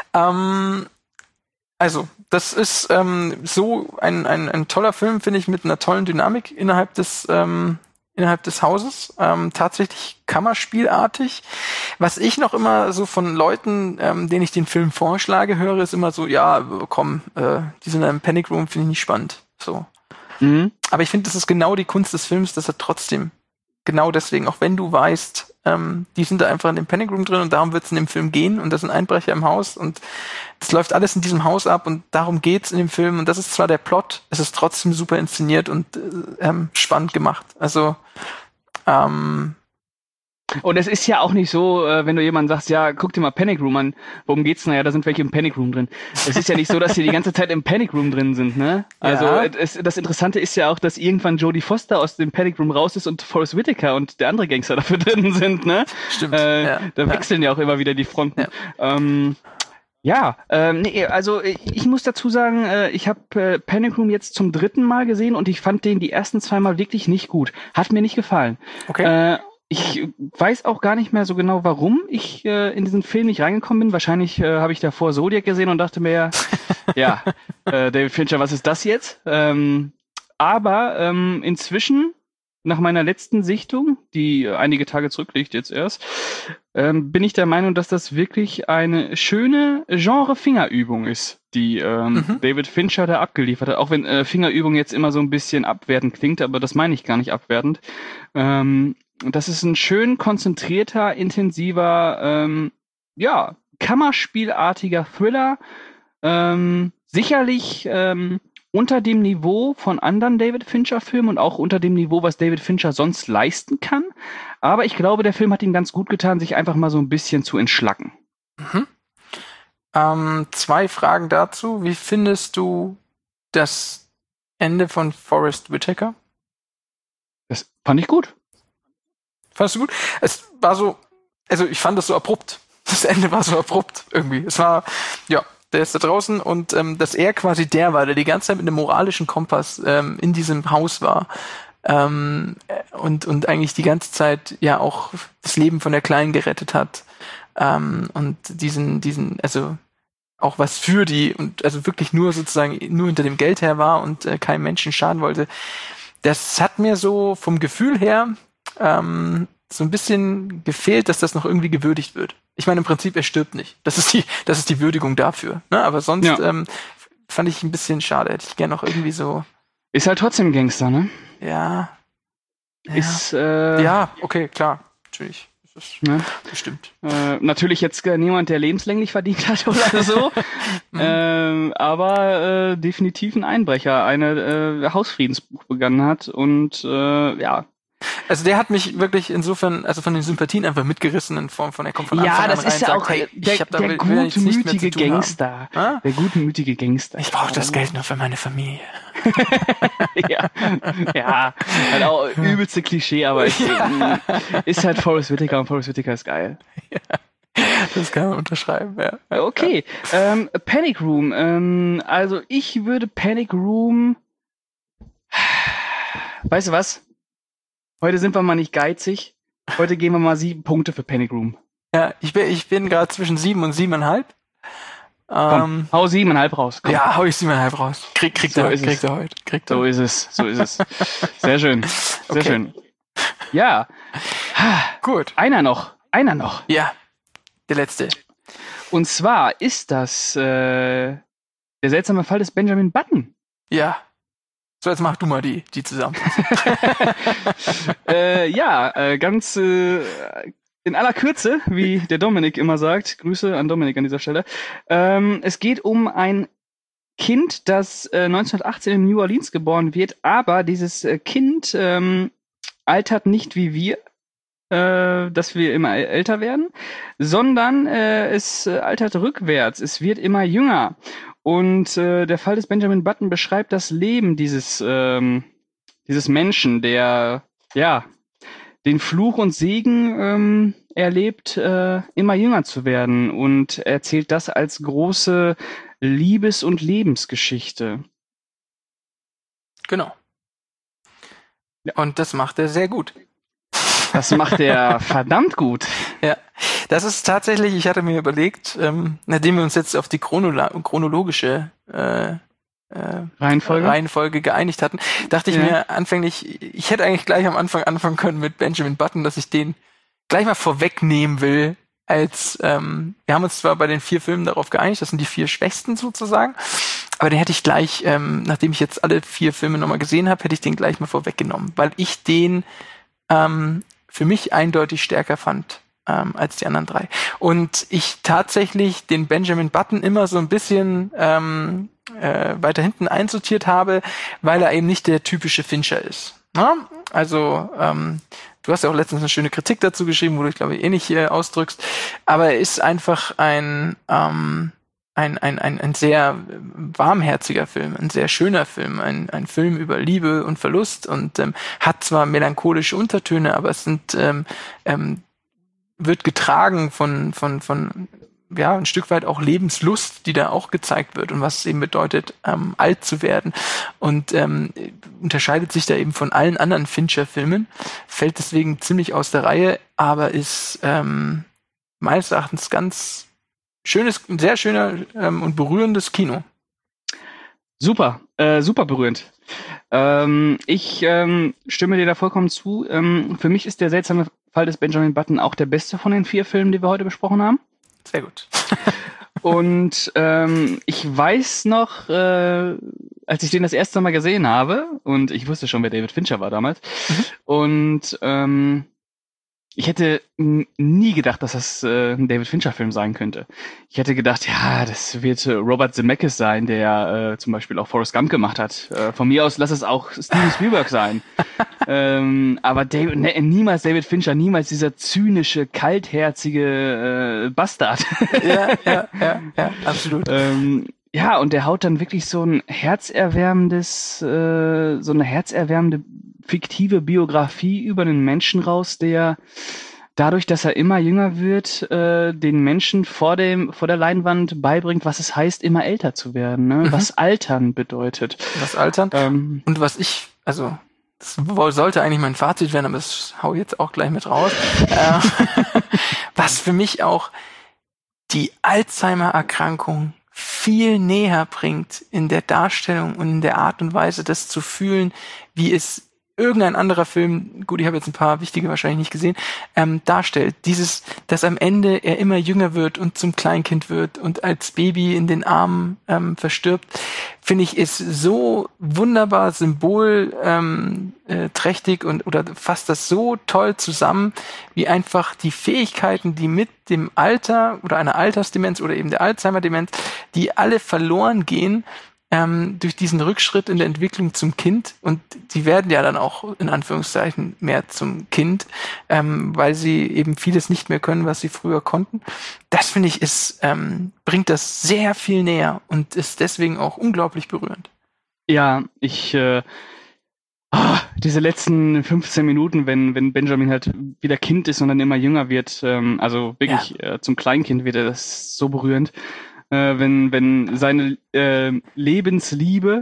Also, das ist so ein toller Film, finde ich, mit einer tollen Dynamik innerhalb des Hauses. Tatsächlich kammerspielartig. Was ich noch immer so von Leuten, denen ich den Film vorschlage, höre, ist immer so, ja, komm, die sind in einem Panic Room, finde ich nicht spannend. So. Aber ich finde, das ist genau die Kunst des Films, dass er trotzdem genau deswegen, auch wenn du weißt, Die sind da einfach in dem Panic Room drin und darum wird es in dem Film gehen und das sind Einbrecher im Haus und es läuft alles in diesem Haus ab und darum geht's in dem Film und das ist zwar der Plot, es ist trotzdem super inszeniert und spannend gemacht. Also Und es ist ja auch nicht so, wenn du jemandem sagst, ja, guck dir mal Panic Room an, worum geht's denn? Ja, da sind welche im Panic Room drin. Es ist ja nicht so, dass sie die ganze Zeit im Panic Room drin sind, ne? Also Ja. das Interessante ist ja auch, dass irgendwann Jodie Foster aus dem Panic Room raus ist und Forrest Whitaker und der andere Gangster dafür drin sind, ne? Stimmt. Da wechseln ja auch immer wieder die Fronten. Nee, also ich muss dazu sagen, ich habe Panic Room jetzt zum 3. Mal gesehen und ich fand den die ersten 2 Mal wirklich nicht gut. Hat mir nicht gefallen. Okay. Ich weiß auch gar nicht mehr so genau, warum ich in diesen Film nicht reingekommen bin. Wahrscheinlich habe ich davor Zodiac gesehen und dachte mir, ja, David Fincher, was ist das jetzt? Aber inzwischen, nach meiner letzten Sichtung, die einige Tage zurückliegt jetzt erst, bin ich der Meinung, dass das wirklich eine schöne Genre-Fingerübung ist, die David Fincher da abgeliefert hat. Auch wenn Fingerübung jetzt immer so ein bisschen abwertend klingt, aber das meine ich gar nicht abwertend. Das ist ein schön konzentrierter, intensiver, kammerspielartiger Thriller. Sicherlich unter dem Niveau von anderen David Fincher-Filmen und auch unter dem Niveau, was David Fincher sonst leisten kann. Aber ich glaube, der Film hat ihm ganz gut getan, sich einfach mal so ein bisschen zu entschlacken. 2 Fragen dazu. Wie findest du das Ende von Forrest Whitaker? Das fand ich gut. Fandest du gut? Es war so, also ich fand das so abrupt. Das Ende war so abrupt irgendwie. Es war, ja, der ist da draußen und dass er quasi der war, der die ganze Zeit mit einem moralischen Kompass in diesem Haus war und eigentlich die ganze Zeit ja auch das Leben von der Kleinen gerettet hat und diesen, also auch was für die und also wirklich nur sozusagen nur hinter dem Geld her war und keinem Menschen schaden wollte. Das hat mir so vom Gefühl her so ein bisschen gefehlt, dass das noch irgendwie gewürdigt wird. Ich meine, im Prinzip, er stirbt nicht. Das ist die Würdigung dafür. Ne? Aber sonst fand ich ein bisschen schade. Hätte ich gerne noch irgendwie so. Ist halt trotzdem ein Gangster, ne? Ja. Ist, ja, okay, klar. Natürlich. Das ist ne? bestimmt. Natürlich jetzt niemand, der lebenslänglich verdient hat oder so. Aber definitiv ein Einbrecher, eine Hausfriedensbruch begangen hat und Also der hat mich wirklich insofern, also von den Sympathien einfach mitgerissen in Form von, er kommt von Anfang an das rein ist ja sagt, auch hey, der gutmütige Gangster. Ah? Der gutmütige Gangster. Ich brauche das Geld nur für meine Familie. ja, halt auch übelste Klischee, aber ist halt Forrest Whitaker und Forrest Whitaker ist geil. Das kann man unterschreiben, ja. Okay, Panic Room. Also ich würde Panic Room. Weißt du was? Heute sind wir mal nicht geizig. Heute geben wir mal 7 Punkte für Panic Room. Ja, ich bin gerade zwischen 7 und 7,5. Komm, hau 7,5 raus. Komm. Ja, hau ich 7,5 raus. Kriegt er heute. So ist es. Sehr schön. Sehr schön. Ja. Gut. Einer noch. Ja, der letzte. Und zwar ist das der seltsame Fall des Benjamin Button. Ja. So, jetzt mach du mal die zusammen. Ganz in aller Kürze, wie der Dominik immer sagt. Grüße an Dominik an dieser Stelle. Es geht um ein Kind, das 1918 in New Orleans geboren wird, aber dieses Kind altert nicht wie wir, dass wir immer älter werden, sondern es altert rückwärts. Es wird immer jünger. Und der Fall des Benjamin Button beschreibt das Leben dieses Menschen, der den Fluch und Segen erlebt, immer jünger zu werden und erzählt das als große Liebes- und Lebensgeschichte. Genau. Und das macht er sehr gut. Das macht er verdammt gut. Ja, das ist tatsächlich, ich hatte mir überlegt, nachdem wir uns jetzt auf die chronologische Reihenfolge geeinigt hatten, dachte ich mir anfänglich, ich hätte eigentlich gleich am Anfang anfangen können mit Benjamin Button, dass ich den gleich mal vorwegnehmen will, als wir haben uns zwar bei den 4 Filmen darauf geeinigt, das sind die 4 Schwächsten sozusagen, aber den hätte ich gleich, nachdem ich jetzt alle 4 Filme nochmal gesehen habe, hätte ich den gleich mal vorweggenommen, weil ich den für mich eindeutig stärker fand als die anderen 3. Und ich tatsächlich den Benjamin Button immer so ein bisschen weiter hinten einsortiert habe, weil er eben nicht der typische Fincher ist. Na? Also du hast ja auch letztens eine schöne Kritik dazu geschrieben, wo du, glaube ich, ähnlich ausdrückst. Aber er ist einfach ein sehr warmherziger Film, ein sehr schöner Film, ein Film über Liebe und Verlust und hat zwar melancholische Untertöne, aber es sind wird getragen von ein Stück weit auch Lebenslust, die da auch gezeigt wird und was es eben bedeutet, alt zu werden und unterscheidet sich da eben von allen anderen Fincher-Filmen, fällt deswegen ziemlich aus der Reihe, aber ist meines Erachtens ganz sehr schöner und berührendes Kino. Super, super berührend. Ich stimme dir da vollkommen zu. Für mich ist der seltsame Fall des Benjamin Button auch der beste von den 4 Filmen, die wir heute besprochen haben. Sehr gut. Und ich weiß noch, als ich den das erste Mal gesehen habe, und ich wusste schon, wer David Fincher war damals, und ich hätte nie gedacht, dass das ein David Fincher-Film sein könnte. Ich hätte gedacht, ja, das wird Robert Zemeckis sein, der zum Beispiel auch Forrest Gump gemacht hat. Von mir aus lass es auch Steven Spielberg sein. Aber niemals David Fincher, niemals dieser zynische, kaltherzige Bastard. Ja, absolut. Ja, und der haut dann wirklich so eine herzerwärmende fiktive Biografie über einen Menschen raus, der dadurch, dass er immer jünger wird, den Menschen vor der Leinwand beibringt, was es heißt, immer älter zu werden, ne? Was Altern bedeutet. Was Altern? Und das sollte eigentlich mein Fazit werden, aber das hau ich jetzt auch gleich mit raus. Was für mich auch die Alzheimer-Erkrankung viel näher bringt in der Darstellung und in der Art und Weise, das zu fühlen, wie es irgendein anderer Film, gut, ich habe jetzt ein paar wichtige wahrscheinlich nicht gesehen, darstellt. Dass am Ende er immer jünger wird und zum Kleinkind wird und als Baby in den Armen verstirbt, finde ich, ist so wunderbar symbolträchtig oder fasst das so toll zusammen, wie einfach die Fähigkeiten, die mit dem Alter oder einer Altersdemenz oder eben der Alzheimer-Demenz, die alle verloren gehen, durch diesen Rückschritt in der Entwicklung zum Kind, und sie werden ja dann auch in Anführungszeichen mehr zum Kind, weil sie eben vieles nicht mehr können, was sie früher konnten. Das finde ich bringt das sehr viel näher und ist deswegen auch unglaublich berührend. Ja, diese letzten 15 Minuten, wenn Benjamin halt wieder Kind ist und dann immer jünger wird, also wirklich zum Kleinkind wird, das ist so berührend. Wenn seine Lebensliebe,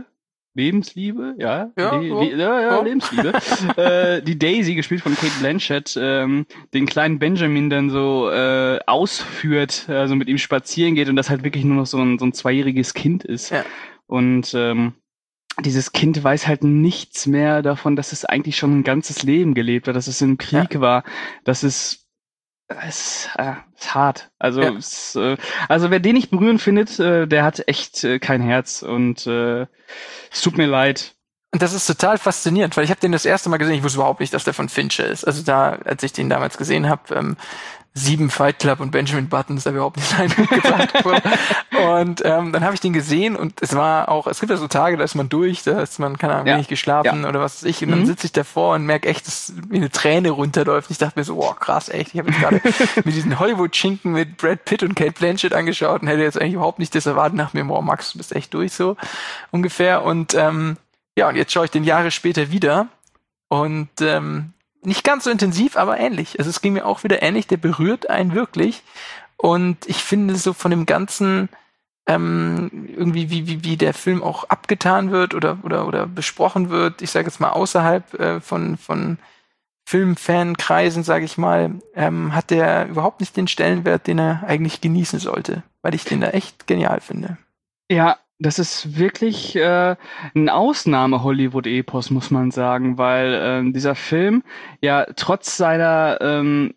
ja, Lebensliebe, die Daisy, gespielt von Cate Blanchett, den kleinen Benjamin dann so ausführt, also mit ihm spazieren geht und das halt wirklich nur noch so ein 2-jähriges Kind ist. Ja. Und dieses Kind weiß halt nichts mehr davon, dass es eigentlich schon ein ganzes Leben gelebt hat, dass es im Krieg war, dass es ist hart. Also, also wer den nicht berührend findet, der hat echt kein Herz und es tut mir leid. Und das ist total faszinierend, weil ich habe den das erste Mal gesehen, ich wusste überhaupt nicht, dass der von Fincher ist. Also als ich den damals gesehen habe, 7 Fight Club und Benjamin Button ist da überhaupt nicht eingebracht. Und dann habe ich den gesehen und es gibt ja so Tage, da ist man durch, da ist man, keine Ahnung, wenig geschlafen oder was weiß ich, und dann sitze ich davor und merke echt, dass mir eine Träne runterläuft. Ich dachte mir so, krass, echt, ich habe jetzt gerade mit diesen Hollywood-Schinken mit Brad Pitt und Cate Blanchett angeschaut und hätte jetzt eigentlich überhaupt nicht das erwartet, nach mir, Max, du bist echt durch, so ungefähr. Und und jetzt schaue ich den Jahre später wieder und nicht ganz so intensiv, aber ähnlich. Also es ging mir auch wieder ähnlich, der berührt einen wirklich. Und ich finde so von dem Ganzen irgendwie, wie der Film auch abgetan wird oder besprochen wird, ich sage jetzt mal außerhalb von Filmfankreisen, sage ich mal, hat der überhaupt nicht den Stellenwert, den er eigentlich genießen sollte, weil ich den da echt genial finde. Ja, das ist wirklich ein Ausnahme-Hollywood-Epos, muss man sagen, weil dieser Film ja trotz seiner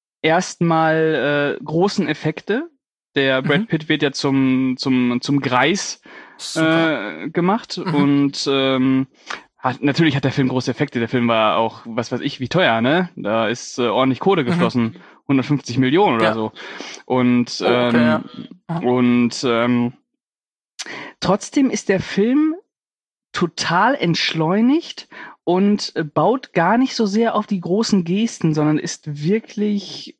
erstmal großen Effekte, der Brad Pitt wird ja zum Greis gemacht und Natürlich hat der Film große Effekte. Der Film war auch, was weiß ich, wie teuer, ne? Da ist ordentlich Kohle geflossen. 150 Millionen oder so. Und, trotzdem ist der Film total entschleunigt und baut gar nicht so sehr auf die großen Gesten, sondern ist wirklich,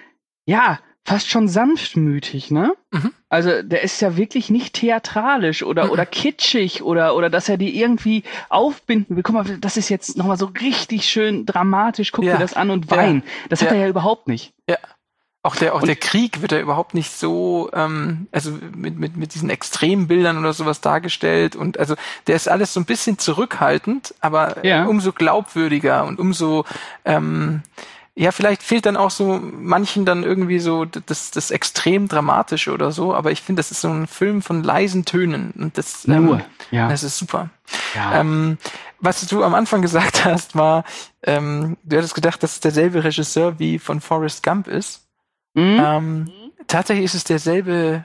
fast schon sanftmütig, ne? Also der ist ja wirklich nicht theatralisch oder kitschig oder dass er die irgendwie aufbinden will. Guck mal, das ist jetzt nochmal so richtig schön dramatisch. Guck dir das an und wein. Das hat er ja überhaupt nicht. Ja. Auch der Krieg wird ja überhaupt nicht so, also mit diesen Extrembildern oder sowas dargestellt und also der ist alles so ein bisschen zurückhaltend, aber umso glaubwürdiger und umso vielleicht fehlt dann auch so manchen dann irgendwie so das extrem Dramatische oder so, aber ich finde, das ist so ein Film von leisen Tönen und das ist super. Ja. Was du am Anfang gesagt hast, war, du hattest gedacht, dass es derselbe Regisseur wie von Forrest Gump ist. Tatsächlich ist es derselbe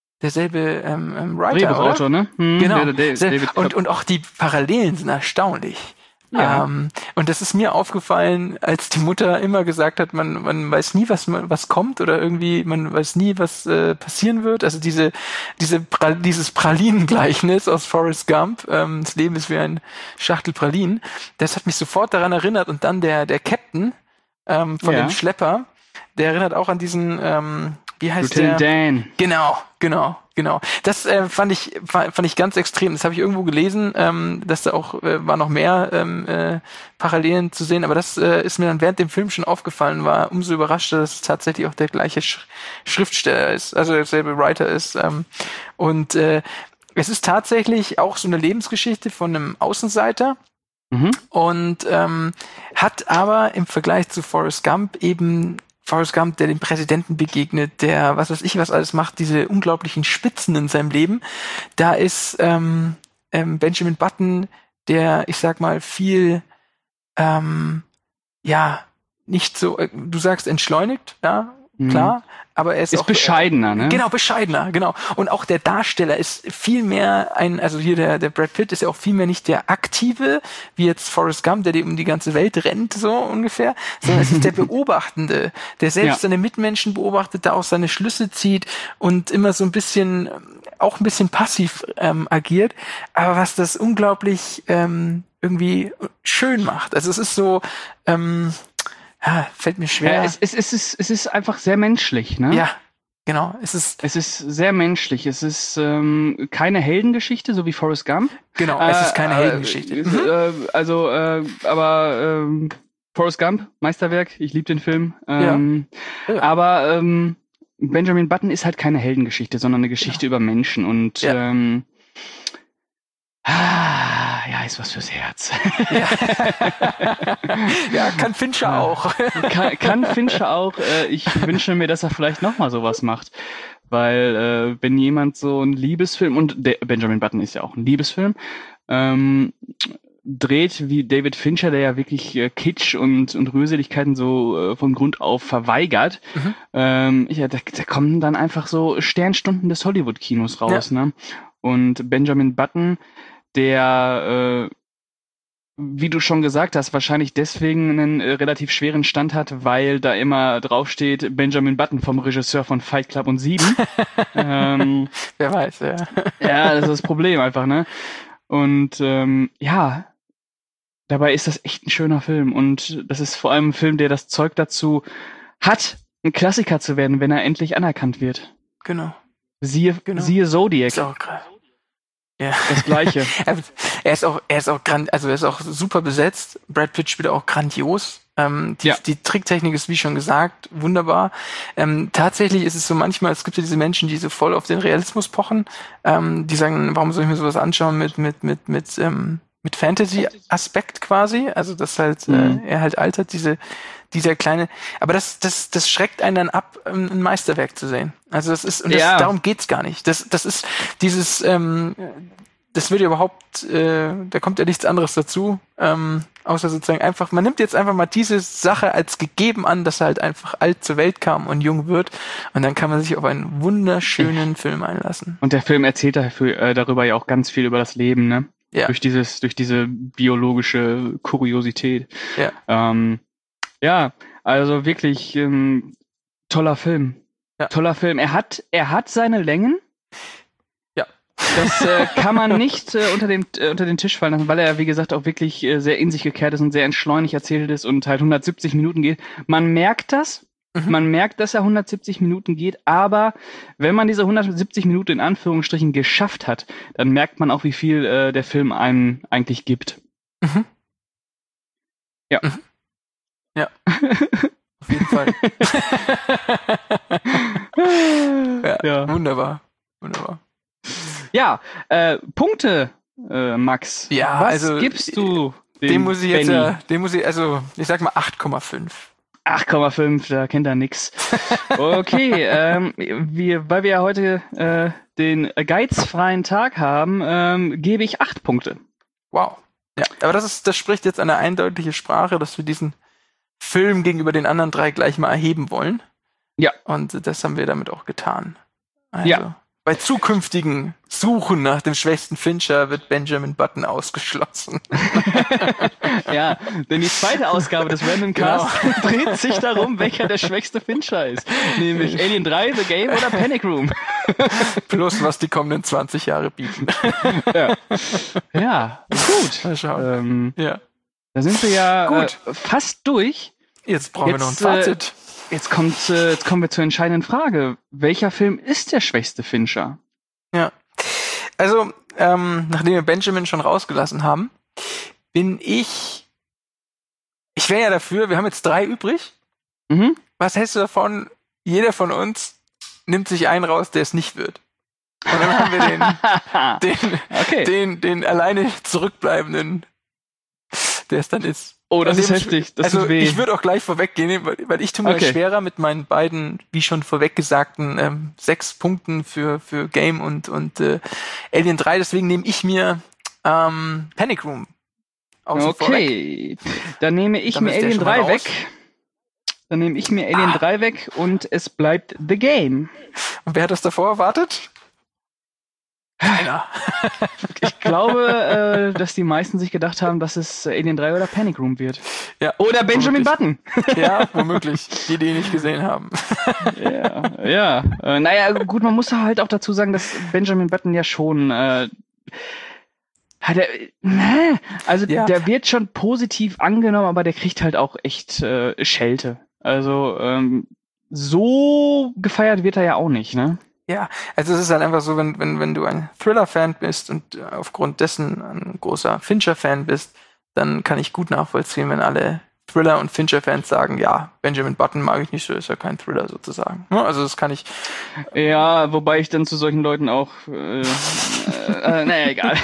Writer, Drehbuchautor, ne? Genau. Und auch die Parallelen sind erstaunlich. Ja. Und das ist mir aufgefallen, als die Mutter immer gesagt hat, man weiß nie, was kommt oder irgendwie, man weiß nie, was passieren wird. Also dieses Pralinengleichnis aus Forrest Gump, das Leben ist wie ein Schachtel Pralinen, das hat mich sofort daran erinnert. Und dann der Captain von dem Schlepper, der erinnert auch an diesen, wie heißt Lieutenant der? Dan. Genau. Das fand ich ganz extrem. Das habe ich irgendwo gelesen, dass da auch war noch mehr Parallelen zu sehen. Aber das ist mir dann während dem Film schon aufgefallen, war umso überraschter, dass es tatsächlich auch der gleiche Schriftsteller ist, also derselbe Writer ist. Und es ist tatsächlich auch so eine Lebensgeschichte von einem Außenseiter. Und hat aber im Vergleich zu Forrest Gump, der dem Präsidenten begegnet, der was weiß ich was alles macht, diese unglaublichen Spitzen in seinem Leben. Da ist Benjamin Button, der, ich sag mal, viel nicht so, du sagst entschleunigt, ja, klar, aber er ist auch bescheidener, ne? Genau, bescheidener, genau. Und auch der Darsteller ist viel mehr also hier der Brad Pitt ist ja auch viel mehr nicht der Aktive, wie jetzt Forrest Gump, der um die ganze Welt rennt, so ungefähr, sondern es ist der Beobachtende, der selbst seine Mitmenschen beobachtet, da auch seine Schlüsse zieht und immer so ein bisschen passiv agiert, aber was das unglaublich irgendwie schön macht. Also es ist so, fällt mir schwer. Ja, es ist einfach sehr menschlich, ne? Ja, genau. Es ist sehr menschlich. Es ist keine Heldengeschichte, so wie Forrest Gump. Genau, es ist keine Heldengeschichte. Aber Forrest Gump, Meisterwerk, ich liebe den Film. Aber Benjamin Button ist halt keine Heldengeschichte, sondern eine Geschichte über Menschen und ist was fürs Herz. Ja, kann Fincher auch. Kann Fincher auch. Ich wünsche mir, dass er vielleicht nochmal sowas macht. Weil wenn jemand so einen Liebesfilm, und Benjamin Button ist ja auch ein Liebesfilm, dreht wie David Fincher, der ja wirklich Kitsch und Rührseligkeiten so von Grund auf verweigert, da kommen dann einfach so Sternstunden des Hollywood-Kinos raus. Ne? Und Benjamin Button, der, wie du schon gesagt hast, wahrscheinlich deswegen einen relativ schweren Stand hat, weil da immer draufsteht Benjamin Button vom Regisseur von Fight Club und 7. Wer weiß, ja. Ja, das ist das Problem einfach, ne? Und dabei ist das echt ein schöner Film. Und das ist vor allem ein Film, der das Zeug dazu hat, ein Klassiker zu werden, wenn er endlich anerkannt wird. Genau. Siehe Zodiac. Ist auch krass. Ja. Das Gleiche. Er ist auch super besetzt. Brad Pitt spielt auch grandios. Die Tricktechnik ist, wie schon gesagt, wunderbar. Tatsächlich ist es so manchmal, es gibt ja diese Menschen, die so voll auf den Realismus pochen, die sagen, warum soll ich mir sowas anschauen mit Fantasy-Aspekt quasi, also dass halt er halt altert, dieser kleine, aber das schreckt einen dann ab, ein Meisterwerk zu sehen. Also darum geht's gar nicht. Das ist dieses, das wird ja überhaupt, da kommt ja nichts anderes dazu, außer sozusagen einfach, man nimmt jetzt einfach mal diese Sache als gegeben an, dass er halt einfach alt zur Welt kam und jung wird, und dann kann man sich auf einen wunderschönen Film einlassen. Und der Film erzählt darüber ja auch ganz viel über das Leben, ne? Ja. Durch diese biologische Kuriosität. Ja. Ja, also wirklich toller Film. Ja. Toller Film. Er hat seine Längen. Ja. Das kann man nicht unter den Tisch fallen lassen, weil er, wie gesagt, auch wirklich sehr in sich gekehrt ist und sehr entschleunigt erzählt ist und halt 170 Minuten geht. Man merkt das. Man merkt, dass er 170 Minuten geht, aber wenn man diese 170 Minuten in Anführungsstrichen geschafft hat, dann merkt man auch, wie viel der Film einem eigentlich gibt. Mhm. Ja. Mhm. Ja. Auf jeden Fall. Ja. Wunderbar. Ja, Punkte, Max. Ja, was also gibst du dem muss ich Benny? ich sag mal 8,5. 8,5, da kennt er nix. Okay, weil wir ja heute den geizfreien Tag haben, gebe ich 8 Punkte. Wow. Ja, aber das spricht jetzt eine eindeutige Sprache, dass wir diesen Film gegenüber den anderen 3 gleich mal erheben wollen. Ja. Und das haben wir damit auch getan. Also, Ja. Bei zukünftigen Suchen nach dem schwächsten Fincher wird Benjamin Button ausgeschlossen. Ja, denn die zweite Ausgabe des Random Cast dreht sich darum, welcher der schwächste Fincher ist. Nämlich Alien 3, The Game oder Panic Room. Plus, was die kommenden 20 Jahre bieten. Ja, gut. Mal schauen. Ja. Da sind wir ja Gut. Fast durch. Jetzt brauchen wir noch ein Fazit. Jetzt kommen wir zur entscheidenden Frage. Welcher Film ist der schwächste Fincher? Ja. Also, nachdem wir Benjamin schon rausgelassen haben, bin ich wäre ja dafür, wir haben jetzt 3 übrig. Mhm. Was hältst du davon? Jeder von uns nimmt sich einen raus, der es nicht wird. Und dann haben wir den alleine zurückbleibenden, der es dann ist. Oh, das ist heftig. Das tut weh. Ich würde auch gleich vorweggehen, weil ich tue mir schwerer mit meinen beiden, wie schon vorweg gesagten, 6 Punkten für Game und Alien 3. Deswegen nehme ich mir Panic Room außen vor weg. Dann nehme ich mir Alien 3 weg. Dann nehme ich mir Alien 3 weg und es bleibt The Game. Und wer hat das davor erwartet? Keiner. Ich glaube, dass die meisten sich gedacht haben, dass es Alien 3 oder Panic Room wird. Ja, oder Benjamin Button. Ja, womöglich. Die nicht gesehen haben. Ja. Naja, gut, man muss halt auch dazu sagen, dass Benjamin Button ja schon der wird schon positiv angenommen, aber der kriegt halt auch echt Schelte. Also so gefeiert wird er ja auch nicht, ne? Ja, also es ist halt einfach so, wenn du ein Thriller-Fan bist und aufgrund dessen ein großer Fincher-Fan bist, dann kann ich gut nachvollziehen, wenn alle Thriller- und Fincher-Fans sagen, ja, Benjamin Button mag ich nicht so, ist ja kein Thriller sozusagen. Also das kann ich... Ja, wobei ich dann zu solchen Leuten auch... naja, egal.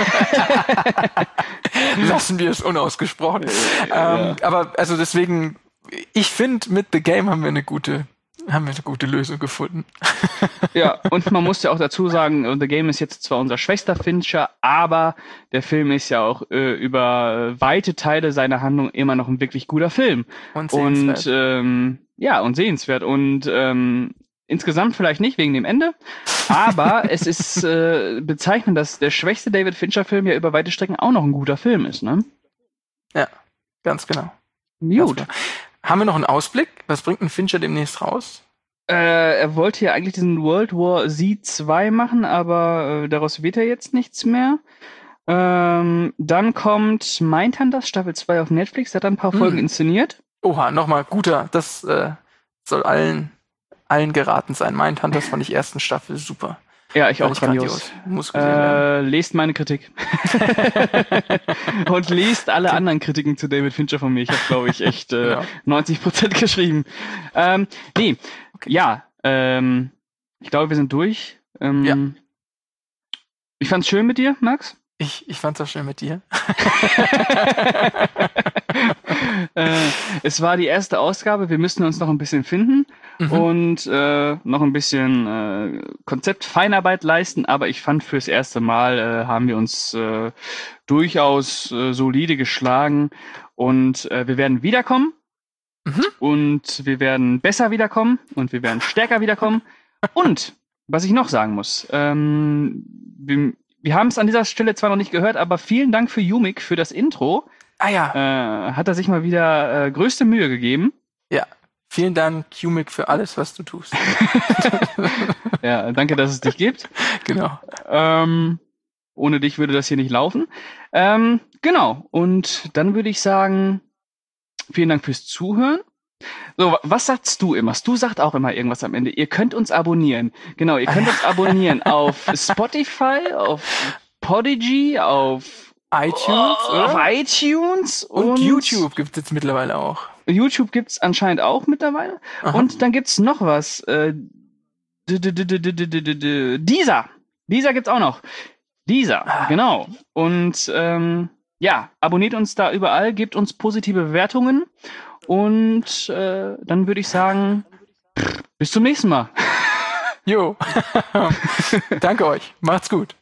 Lassen wir es unausgesprochen. Aber also deswegen, ich finde, mit The Game haben wir eine gute Lösung gefunden. Ja, und man muss ja auch dazu sagen, The Game ist jetzt zwar unser schwächster Fincher, aber der Film ist ja auch über weite Teile seiner Handlung immer noch ein wirklich guter Film. Und sehenswert. Und sehenswert. Und insgesamt vielleicht nicht wegen dem Ende, aber es ist bezeichnend, dass der schwächste David Fincher-Film ja über weite Strecken auch noch ein guter Film ist, ne? Ja, ganz genau. Gut. Ganz genau. Haben wir noch einen Ausblick? Was bringt ein Fincher demnächst raus? Er wollte ja eigentlich diesen World War Z 2 machen, aber daraus wird ja jetzt nichts mehr. Dann kommt Mindhunters Staffel 2 auf Netflix, der hat ein paar Folgen inszeniert. Oha, nochmal guter. Das soll allen geraten sein. Mindhunters fand ich ersten Staffel super. Ja, ich auch grandios. Muss gesehen werden. Lest meine Kritik. Und lest alle anderen Kritiken zu David Fincher von mir. Ich habe, glaube ich, echt 90% geschrieben. Ich glaube, wir sind durch. Ich fand's schön mit dir, Max. Ich fand's auch schön mit dir. Es war die erste Ausgabe. Wir müssen uns noch ein bisschen finden und noch ein bisschen Konzeptfeinarbeit leisten. Aber ich fand, fürs erste Mal haben wir uns durchaus solide geschlagen. Und wir werden wiederkommen. Und wir werden besser wiederkommen. Und wir werden stärker wiederkommen. Und was ich noch sagen muss, wir haben es an dieser Stelle zwar noch nicht gehört, aber vielen Dank für Yumik für das Intro. Ah ja. Hat er sich mal wieder größte Mühe gegeben. Ja. Vielen Dank, Yumik, für alles, was du tust. Ja, danke, dass es dich gibt. Genau. Ohne dich würde das hier nicht laufen. Genau. Und dann würde ich sagen, vielen Dank fürs Zuhören. So, was sagst du immer? Du sagst auch immer irgendwas am Ende. Ihr könnt uns abonnieren. Genau, ihr könnt uns abonnieren auf Spotify, auf Podigy, auf iTunes und YouTube gibt es jetzt mittlerweile auch. YouTube gibt's anscheinend auch mittlerweile. Aha. Und dann gibt's noch was. Deezer gibt's auch noch. Deezer, genau. Und abonniert uns da überall, gebt uns positive Bewertungen. Und dann würde ich sagen, bis zum nächsten Mal. Jo. Danke euch. Macht's gut.